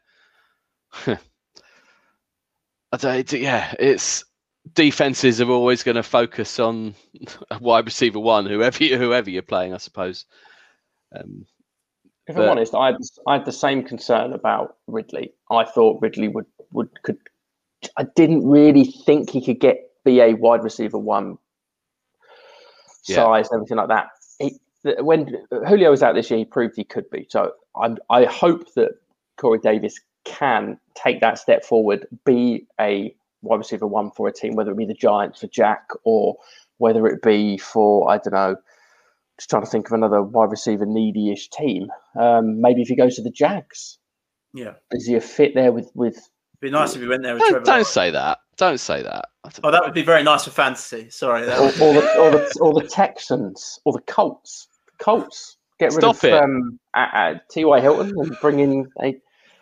D: it's defenses are always going to focus on a wide receiver 1, whoever you're playing, I suppose.
C: If I'm honest, I had the same concern about Ridley. I thought Ridley could. I didn't really think he could be a wide receiver 1 size and everything like that. When Julio was out this year, he proved he could be. So I hope that Corey Davis can take that step forward, be a wide receiver 1 for a team, whether it be the Giants for Jack or whether it be for, I don't know, just trying to think of another wide receiver needy-ish team. Maybe if he goes to the Jags.
B: Yeah.
C: Is he a fit there with...
B: It'd be nice if he went there with Trevor.
D: Don't say that. Don't say that.
B: Oh, that would be very nice for fantasy. Sorry.
C: Or the Texans or the Colts. Get rid of T.Y. Hilton and bring in a...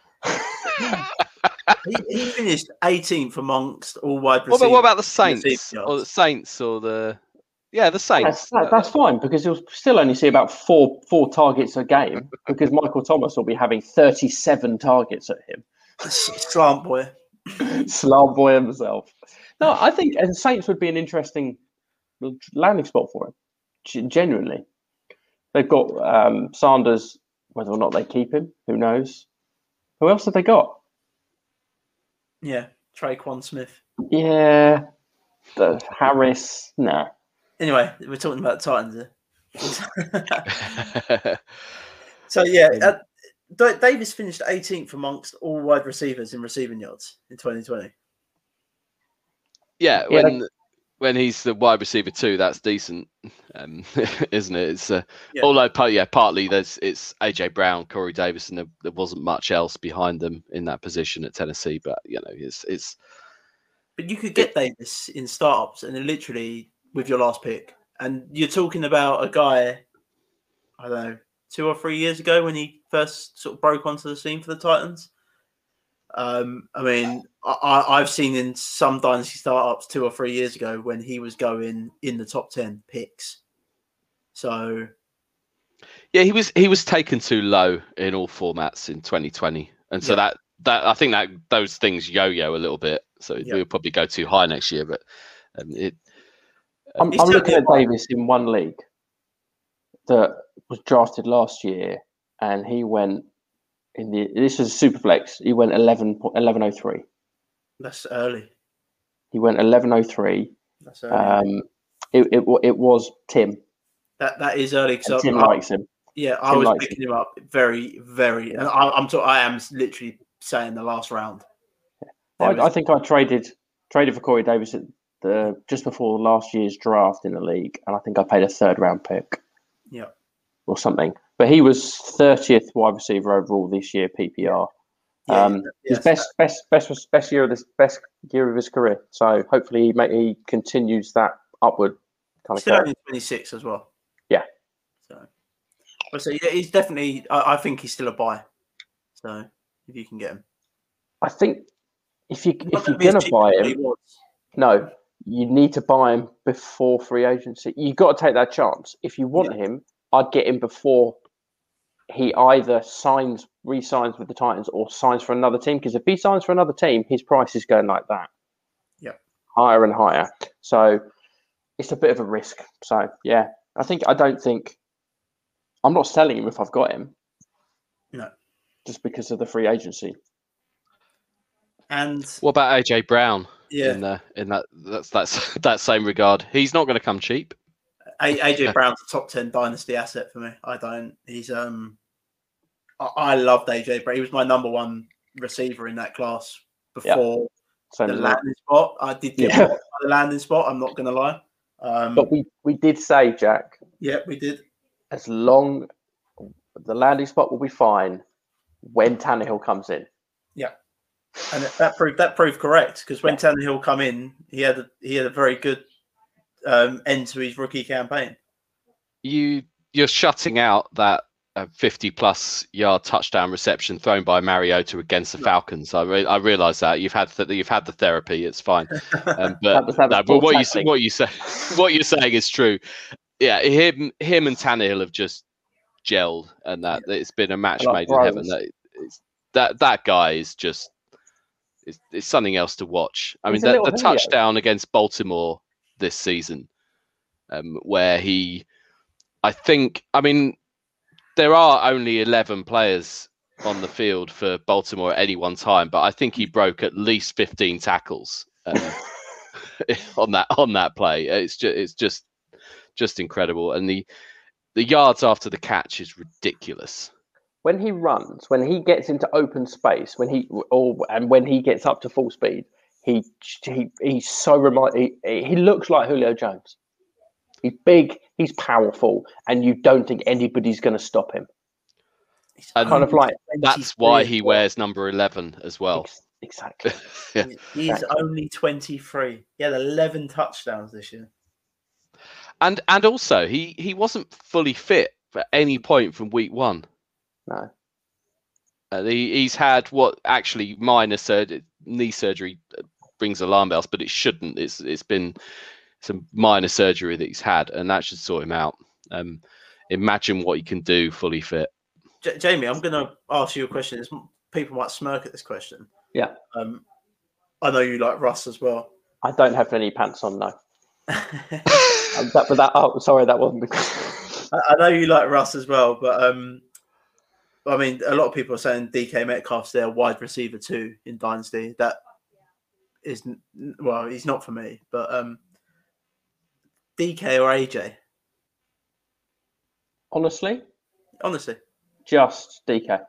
B: he finished 18th amongst all wide receivers.
D: What about the Saints? Or the Saints or the Saints.
C: That's fine because he'll still only see about four targets a game because Michael Thomas will be having 37 targets at him.
B: Slant boy.
C: Slant boy himself. No, I think the Saints would be an interesting landing spot for him. Genuinely. They've got Sanders, whether or not they keep him, who knows? Who else have they got?
B: Yeah, Traquan Smith.
C: Yeah, Harris. Nah.
B: Anyway, we're talking about the Titans here. So yeah, Davis finished 18th amongst all wide receivers in receiving yards in 2020.
D: Yeah, when he's the wide receiver 2, that's decent, isn't it? It's although partly it's AJ Brown, Corey Davis, and there wasn't much else behind them in that position at Tennessee. But it's.
B: But you could get Davis in startups, and then literally with your last pick, and you're talking about a guy, I don't know, 2 or 3 years ago when he first sort of broke onto the scene for the Titans. I mean, I've seen in some dynasty startups 2 or 3 years ago when he was going in the top 10 picks. So,
D: yeah, he was taken too low in all formats in 2020, and so that I think that those things yo-yo a little bit. So he'll probably go too high next year. But
C: I'm looking at Davis in one league that was drafted last year, and he went. This was a super flex. He went 11.03.
B: That's early.
C: He went 11.03. That's early. It was Tim.
B: That is early.
C: And Tim likes him.
B: Yeah, I was picking him up very, very. And I am literally saying the last round.
C: I think I traded for Corey Davis at just before last year's draft in the league, and I think I paid a 3rd round pick.
B: Yeah,
C: or something. But he was 30th wide receiver overall this year, PPR. His best year of his career. So hopefully he continues that upward kind of.
B: Still only 26 as well.
C: Yeah.
B: So yeah, he's definitely. I think he's still a buy. So if you can get him,
C: I think if you're going to buy him, no, you need to buy him before free agency. You've got to take that chance. If you want him, I'd get him before he either re-signs with the Titans or signs for another team. Because if he signs for another team, his price is going like that.
B: Yeah.
C: Higher and higher. So it's a bit of a risk. So yeah, I'm not selling him if I've got him.
B: No.
C: Just because of the free agency.
B: And
D: what about AJ Brown?
B: Yeah.
D: In that same regard, he's not going to come cheap.
B: AJ Brown's a top 10 dynasty asset for me. I don't. He's I loved AJ Brown. He was my number one receiver in that class before the landing spot. I did get the landing spot. I'm not going to lie.
C: But we did say, Jack.
B: Yeah, we did.
C: As long the landing spot will be fine when Tannehill comes in.
B: Yeah, and that proved correct because when Tannehill come in, he had a very good end to his rookie campaign.
D: You're shutting out that 50-plus yard touchdown reception thrown by Mariota against the Falcons. I realise that you've had the therapy. It's fine. But what you're saying is true. Yeah, him and Tannehill have just gelled, and that it's been a match made in heaven. That guy is just it's something else to watch. I mean, the touchdown against Baltimore this season, where there are only 11 players on the field for Baltimore at any one time, but I think he broke at least 15 tackles on that play. It's just incredible, and the yards after the catch is ridiculous.
C: When he runs, when he gets into open space, when he gets up to full speed, he's so he looks like Julio Jones. He's big, he's powerful, and you don't think anybody's going to stop him.
D: And that's why he wears number 11 as well.
C: Exactly.
B: He's only 23. He had 11 touchdowns this year.
D: And also, he wasn't fully fit at any point from week one.
C: No.
D: He's had what actually minor knee surgery brings alarm bells, but it shouldn't. It's been some minor surgery that he's had, and that should sort him out. Imagine what he can do fully fit.
B: Jamie, I'm going to ask you a question. People might smirk at this question.
C: Yeah.
B: I know you like Russ as well.
C: I don't have any pants on, no. That wasn't because
B: I know you like Russ as well, but I mean, a lot of people are saying DK Metcalf's their wide receiver too in Dynasty. That isn't, well, he's not for me, but DK or AJ?
C: Honestly, just DK.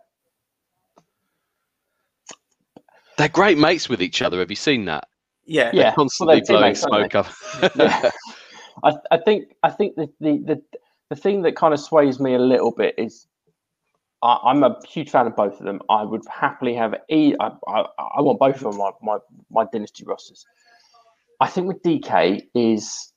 D: They're great mates with each other. Have you seen that?
B: Yeah.
D: They're constantly blowing smoke up.
C: Yeah. I think the thing that kind of sways me a little bit is I'm a huge fan of both of them. I would happily have I want both of them on my dynasty rosters. I think with DK is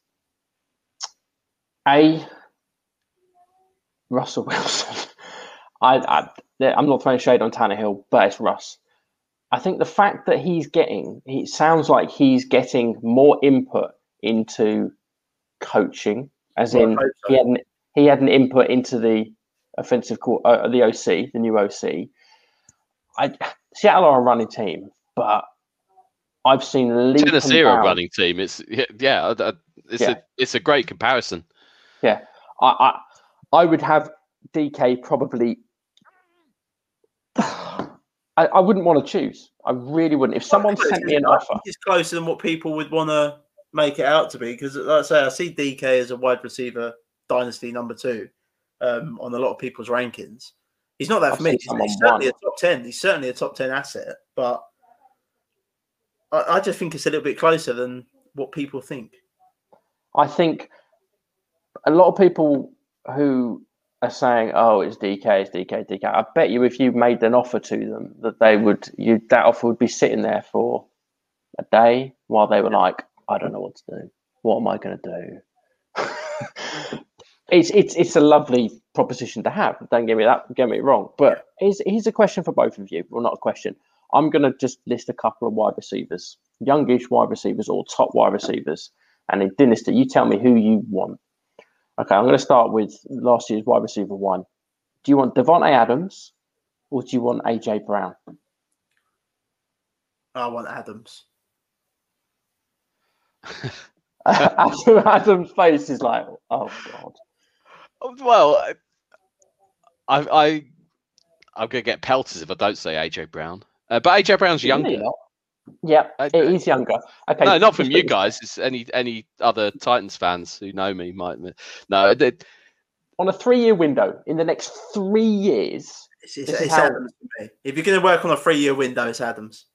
C: Russell Wilson. I'm not throwing shade on Tannehill, but it's Russ. I think the fact that it sounds like he's getting more input into coaching, as in he had an input into the offensive the OC, the new OC. Seattle are a running team, but I've seen
D: Tennessee are a running team. It's a great comparison.
C: Yeah, I would have DK probably. I wouldn't want to choose. I really wouldn't. If someone sent me an offer,
B: it's closer than what people would want to make it out to be. Because, like I say, I see DK as a wide receiver dynasty number 2 on a lot of people's rankings. He's not that for me. He's certainly a top 10. He's certainly a top 10 asset, but I just think it's a little bit closer than what people think.
C: I think a lot of people who are saying, "Oh, it's DK, DK." I bet you, if you made an offer to them, that that offer would be sitting there for a day while they were like, "I don't know what to do. What am I going to do?" It's a lovely proposition to have. Don't get me wrong. But here's a question for both of you. Well, not a question. I'm going to just list a couple of wide receivers, youngish wide receivers or top wide receivers. And in Dynasty, you tell me who you want. Okay, I'm going to start with last year's wide receiver 1. Do you want Devontae Adams or do you want AJ Brown?
B: I want Adams.
C: Adam's face is like, oh God.
D: Well, I'm going to get pelters if I don't say AJ Brown. But AJ Brown's younger.
C: Yeah, it is younger. Okay,
D: no, not from you guys. It's any other Titans fans who know me might. No,
C: on a 3-year window, in the next 3 years,
B: it's Adams for me. If you're going to work on a 3-year window, it's Adams.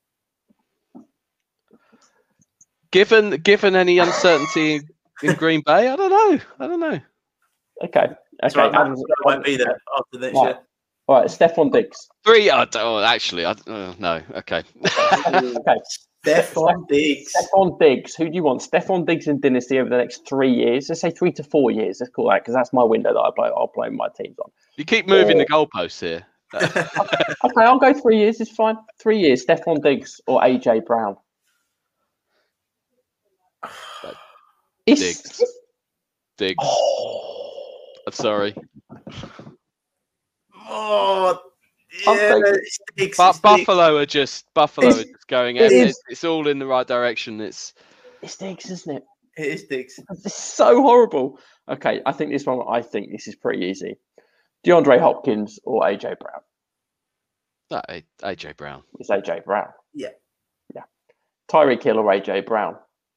D: Given any uncertainty in Green Bay, I don't know.
C: Okay.
B: So Adams won't be there after next year.
C: All right, Stephon Diggs.
D: 3. Actually, no. Okay.
C: Okay.
B: Stephon Diggs.
C: Stephon Diggs. Who do you want? Stephon Diggs in Dynasty over the next 3 years. Let's say 3 to 4 years. Let's call that, because that's my window that I'll play my teams on.
D: You keep moving the goalposts here.
C: Okay, I'll go 3 years. It's fine. 3 years. Stephon Diggs or AJ Brown.
D: Diggs. I'm sorry.
B: Oh, yeah, Diggs,
D: Buffalo are just going. It's all in the right direction. It's
C: Diggs, isn't it?
B: It is Diggs.
C: It's so horrible. Okay, I think this is pretty easy. DeAndre Hopkins or AJ Brown?
D: No, AJ Brown.
C: It's AJ Brown.
B: Yeah.
C: Tyreek Hill or AJ Brown?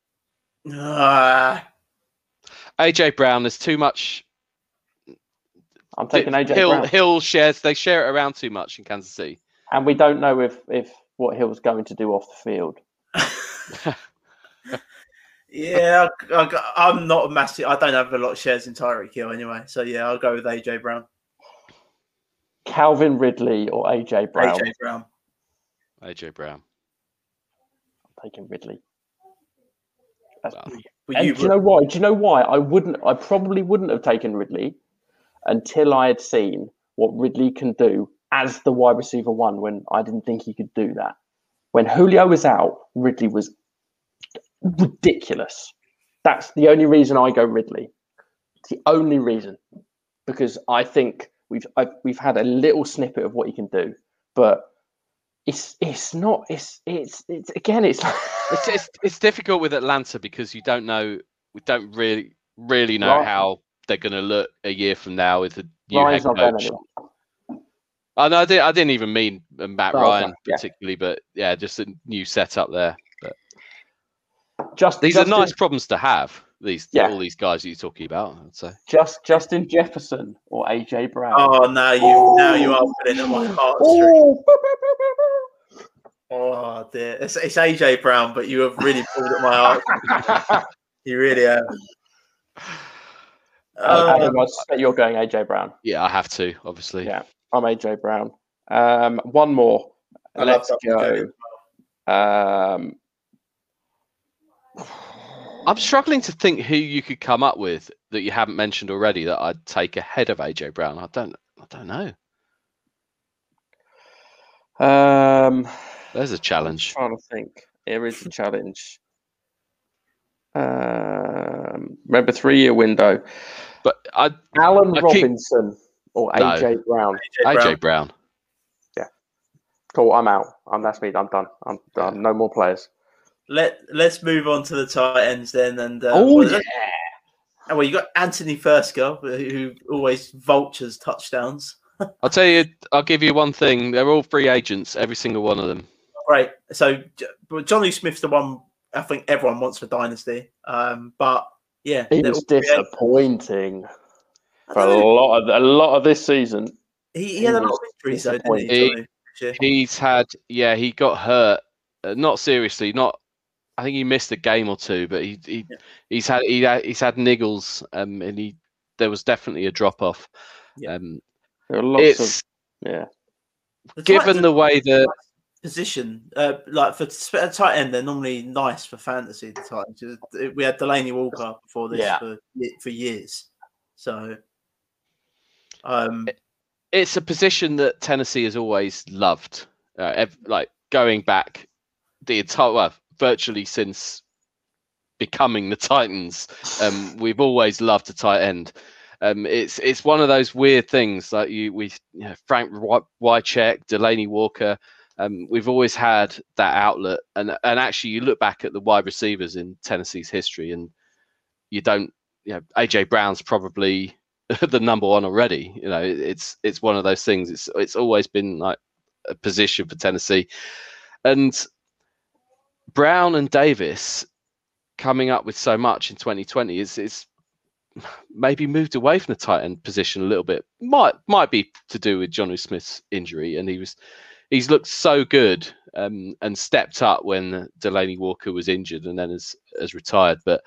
D: AJ Brown. There's too much.
C: I'm taking AJ Brown.
D: Hill they share it around too much in Kansas City.
C: And we don't know if what Hill's going to do off the field.
B: Yeah, I'm not a massive. I don't have a lot of shares in Tyreek Hill anyway. So yeah, I'll go with AJ Brown.
C: Calvin Ridley or AJ Brown?
B: AJ Brown.
D: AJ Brown.
C: I'm taking Ridley.
B: Do
C: you know why? Do you know why? I probably wouldn't have taken Ridley until I had seen what Ridley can do as the wide receiver 1 when I didn't think he could do that. When Julio was out, Ridley was ridiculous. That's the only reason I go Ridley. It's the only reason, because I think we've had a little snippet of what he can do, but it's
D: difficult with Atlanta because we don't really know how they're going to look a year from now with the new head coach. Oh, no, I didn't even mean Matt Ryan particularly, but yeah, just a new setup there. But these are nice problems to have. All these guys that you're talking about, I'd say.
C: Justin Jefferson or AJ Brown.
B: Oh, now you are putting in my heartstrings. Oh dear, it's AJ Brown, but you have really pulled at my heart. You really have.
C: I suspect you're going AJ Brown.
D: Yeah, I have to, obviously.
C: Yeah, I'm AJ Brown. One more. Let's go.
D: I'm struggling to think who you could come up with that you haven't mentioned already that I'd take ahead of AJ Brown. I don't know. There's a challenge.
C: I'm trying to think. There is a challenge. Remember, 3-year window.
D: But
C: Allen Robinson or AJ Brown?
D: AJ Brown.
C: Yeah. Cool. I'm out. That's me. I'm done. I'm done. No more players.
B: Let's move on to the tight ends then. And well, you got Anthony Fursker, who always vultures touchdowns.
D: I'll tell you. I'll give you one thing. They're all free agents, every single one of them. Right.
B: So Johnny Smith's the one I think everyone wants for Dynasty. But yeah,
C: it was disappointing for a lot of this season.
B: He had a lot of injuries, though, didn't he?
D: He got hurt. Not seriously. I think he missed a game or two, but he's had niggles, and there was definitely a drop off.
B: Yeah.
C: There are lots of
D: given the way that
B: position, like for a tight end, they're normally nice for fantasy. The Titans, we had Delaney Walker before this for years, so
D: it's a position that Tennessee has always loved. Like going back the entire, virtually since becoming the Titans, we've always loved a tight end. It's one of those weird things like Frank Wycheck, Delaney Walker. We've always had that outlet, and actually, you look back at the wide receivers in Tennessee's history, and you don't. AJ Brown's probably the number one already. It's one of those things. It's always been like a position for Tennessee, and Brown and Davis coming up with so much in 2020 is maybe moved away from the tight end position a little bit. Might be to do with Jonnu Smith's injury, and he's looked so good and stepped up when Delaney Walker was injured and then has retired. But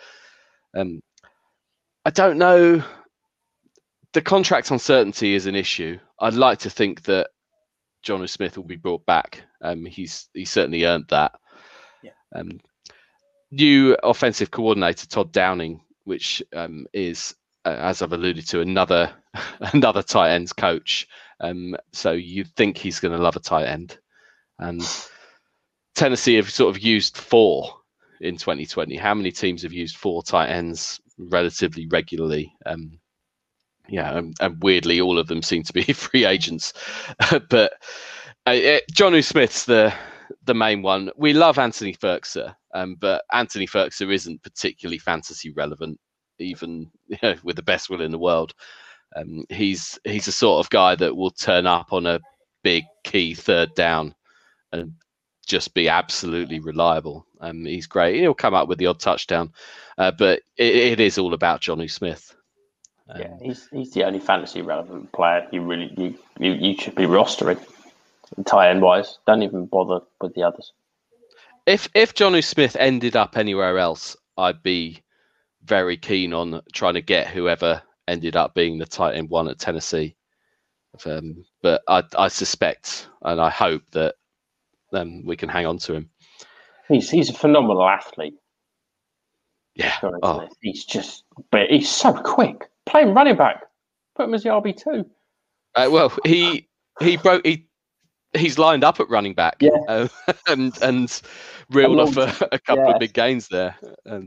D: I don't know. The contract uncertainty is an issue. I'd like to think that Jonnu Smith will be brought back. He certainly earned that.
B: Yeah.
D: New offensive coordinator Todd Downing, which is, as I've alluded to, another tight ends coach. So you think he's going to love a tight end. And Tennessee have sort of used 4 in 2020. How many teams have used 4 tight ends relatively regularly? And weirdly, all of them seem to be free agents. But Jonnu Smith's the main one. We love Anthony Ferguson, but Anthony Ferguson isn't particularly fantasy relevant, even with the best will in the world. He's a sort of guy that will turn up on a big key third down and just be absolutely reliable. He's great. He'll come up with the odd touchdown, but it is all about Jonnu Smith.
C: He's the only fantasy relevant player you should be rostering. Tight end wise, don't even bother with the others.
D: If Jonnu Smith ended up anywhere else, I'd be very keen on trying to get whoever ended up being the tight end 1 at Tennessee. But I suspect and I hope that we can hang on to him.
C: He's a phenomenal athlete.
D: Yeah.
C: But he's so quick. Play him running back. Put him as the RB2.
D: Well, he's lined up at running back, and reeled off a couple of big gains there.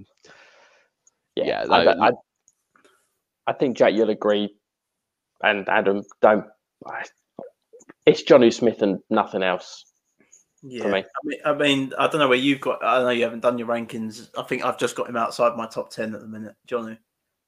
C: I think Jack, you'll agree, and Adam, don't. It's Jonnu Smith and nothing else.
B: Yeah,
C: for me.
B: I mean, I don't know where you've got. I know you haven't done your rankings. I think I've just got him outside my top 10 at the minute, Jonnu.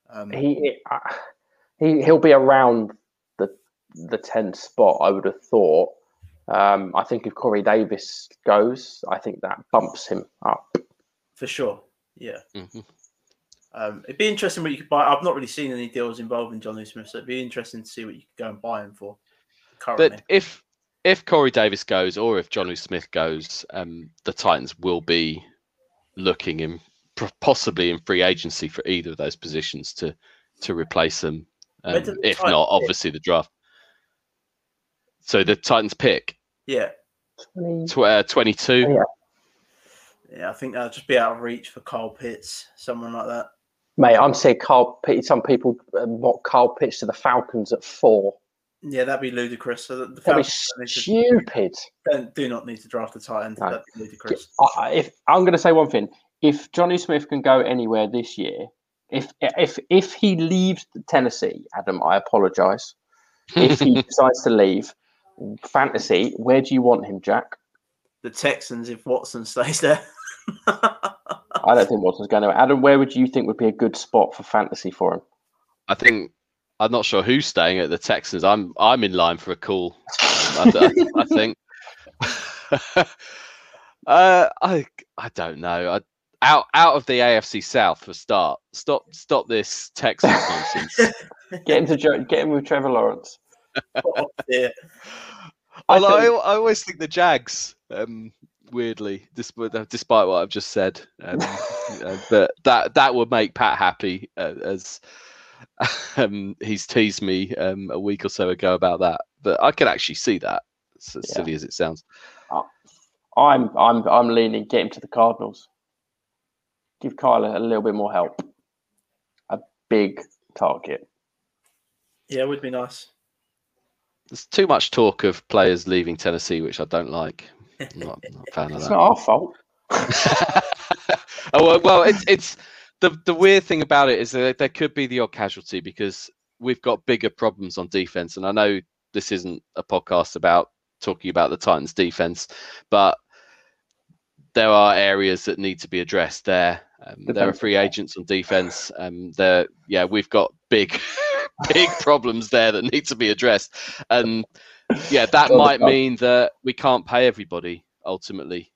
C: He'll be around the 10th spot, I would have thought. I think if Corey Davis goes, I think that bumps him up.
B: For sure, yeah.
D: Mm-hmm.
B: It'd be interesting what you could buy. I've not really seen any deals involving Jonnu Smith, so it'd be interesting to see what you could go and buy him for currently.
D: But if Corey Davis goes or if Jonnu Smith goes, the Titans will be looking in possibly in free agency for either of those positions to replace them. If not, obviously the draft. So the Titans pick.
B: Yeah.
D: 22.
B: Yeah, I think that'll just be out of reach for Kyle Pitts, someone like that.
C: Mate, I'm saying Kyle Pitts. Some people mock Kyle Pitts to the Falcons at 4.
B: Yeah, that'd be ludicrous. So the
C: that'd be stupid.
B: Do not need to draft a tight end. No. That'd be ludicrous.
C: If I'm going to say one thing, if Jonnu Smith can go anywhere this year, if he leaves Tennessee, Adam, I apologise. If he decides to leave fantasy, where do you want him, Jack?
B: The Texans, if Watson stays there.
C: I don't think Watson's going to. Adam, where would you think would be a good spot for fantasy for him?
D: I'm not sure who's staying at the Texans. I'm in line for a call. I think. I don't know. Out of the AFC South for start. Stop this Texans nonsense.
C: Get him with Trevor Lawrence.
B: Oh, dear.
D: I always think the Jags. Weirdly, despite what I've just said, but that would make Pat happy as he's teased me a week or so ago about that. But I can actually see that, as silly as it sounds.
C: I'm leaning, get him to the Cardinals. Give Kyler a little bit more help. A big target.
B: Yeah, it would be nice.
D: There's too much talk of players leaving Tennessee, which I don't like. I'm not a fan of that.
C: It's not our fault.
D: Well, it's the weird thing about it is that there could be the odd casualty because we've got bigger problems on defense. And I know this isn't a podcast about talking about the Titans defense, but there are areas that need to be addressed there. There are free agents on defense. We've got big problems there that need to be addressed. And that might mean that we can't pay everybody ultimately.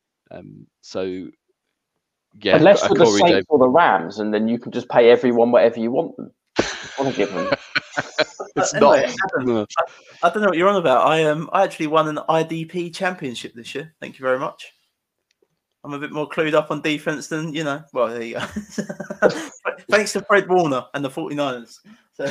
C: Unless you're the Saints or the Rams, and then you can just pay everyone whatever you want them. I want to give them.
B: Anyway, Adam, I don't know what you're on about. I actually won an IDP championship this year. Thank you very much. I'm a bit more clued up on defense than, well, there you go. Thanks to Fred Warner and the 49ers. So,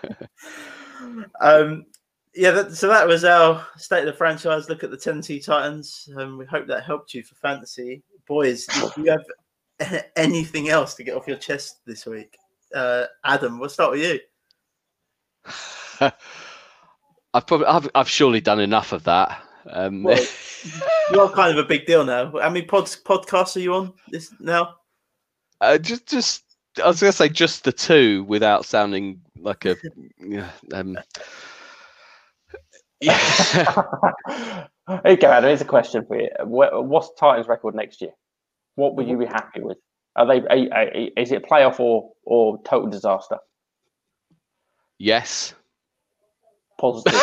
B: so that was our State of the Franchise look at the Tennessee Titans. We hope that helped you for fantasy. Boys, do you have anything else to get off your chest this week? Adam, we'll start with you.
D: I've surely done enough of that.
B: Well, you're kind of a big deal now. How many podcasts are you on this now?
D: Just I was going to say just the two without sounding like a.
C: Hey, Adam, here's a question for you. What's Titans' record next year? What would you be happy with? Are they? Is it playoff or total disaster?
D: Yes.
C: Positive.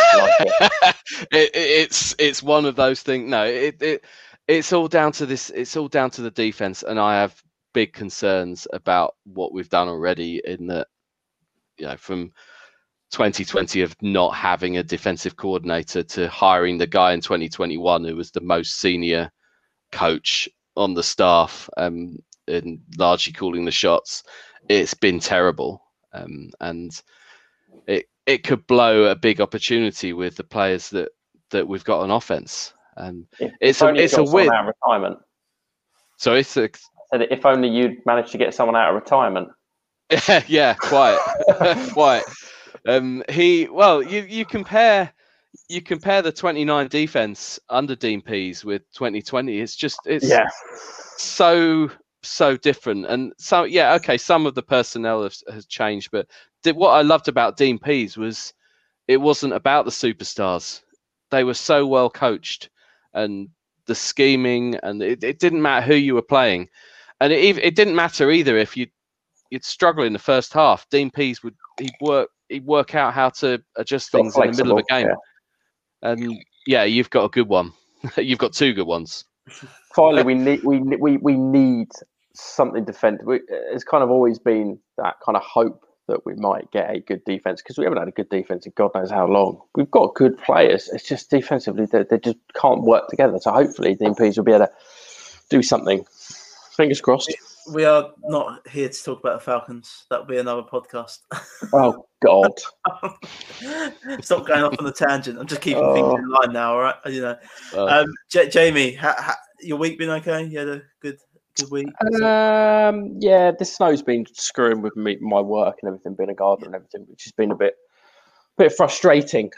D: It's one of those things. No, it's all down to this. It's all down to the defense, and I have big concerns about what we've done already. In that, from 2020 of not having a defensive coordinator to hiring the guy in 2021 who was the most senior coach on the staff, and largely calling the shots. It's been terrible, and it could blow a big opportunity with the players that we've got on offense. It's a win.
C: Out of retirement.
D: So I said
C: if only you'd managed to get someone out of retirement.
D: Yeah, quite. You compare the 29 defense under Dean Pease with 2020. It's so different. And so some of the personnel has changed, but what I loved about Dean Pease was it wasn't about the superstars. They were so well coached, and the scheming, and it didn't matter who you were playing, and it didn't matter either if you'd struggle in the first half. Dean Pease he'd work out how to adjust things in the middle of a game. Yeah. And you've got a good one. You've got two good ones.
C: Finally, we need something defensive. It's kind of always been that kind of hope that we might get a good defense, because we haven't had a good defense in God knows how long. We've got good players. It's just defensively they just can't work together. So hopefully Dean Pease will be able to do something. Fingers crossed.
B: We are not here to talk about the Falcons. That'll be another podcast.
C: Oh God!
B: Stop going off on the tangent. I'm just keeping things in line now. All right, Jamie, your week been okay? You had a good week?
C: Yeah, this snow's been screwing with me, my work and everything, being a gardener and everything, which has been a bit frustrating.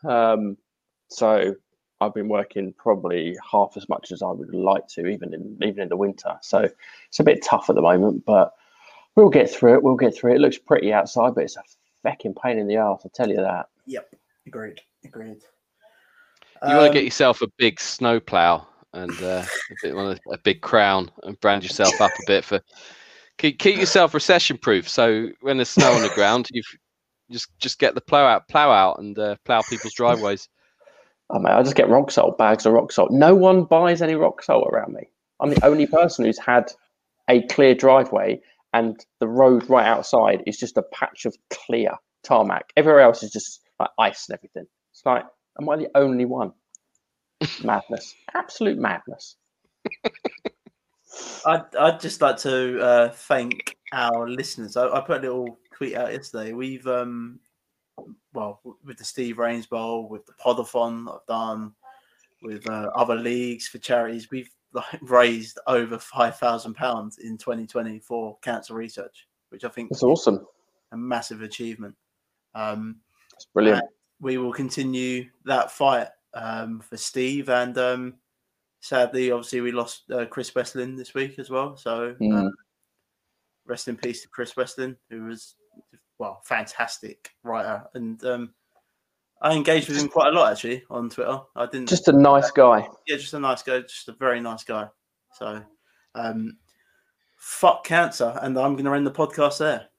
C: So I've been working probably half as much as I would like to, even in the winter. So it's a bit tough at the moment, but we'll get through it. It looks pretty outside, but it's a fecking pain in the arse, I'll tell you that.
B: Yep, agreed. You
D: want to get yourself a big snow plow and a big crown and brand yourself up a bit for keep yourself recession proof. So when there's snow on the ground, you just get the plow out and plow people's driveways.
C: Oh, mate, I just get rock salt, bags of rock salt. No one buys any rock salt around me. I'm the only person who's had a clear driveway, and the road right outside is just a patch of clear tarmac. Everywhere else is just like ice and everything. It's like, am I the only one? Madness. Absolute madness.
B: I'd just like to thank our listeners. I put a little tweet out yesterday. We've well, with the Steve Rains Bowl, with the Podathon that I've done, with other leagues for charities, we've raised over £5,000 in 2020 for cancer research, which I think
C: That's awesome.
B: A massive achievement.
C: That's brilliant.
B: We will continue that fight for Steve, and sadly, obviously, we lost Chris Westlin this week as well. So rest in peace to Chris Westlin, who was fantastic writer, and I engaged with him quite a lot actually on Twitter. I didn't
C: just a nice guy.
B: Yeah, just a nice guy, just a very nice guy. So fuck cancer, and I'm going to end the podcast there.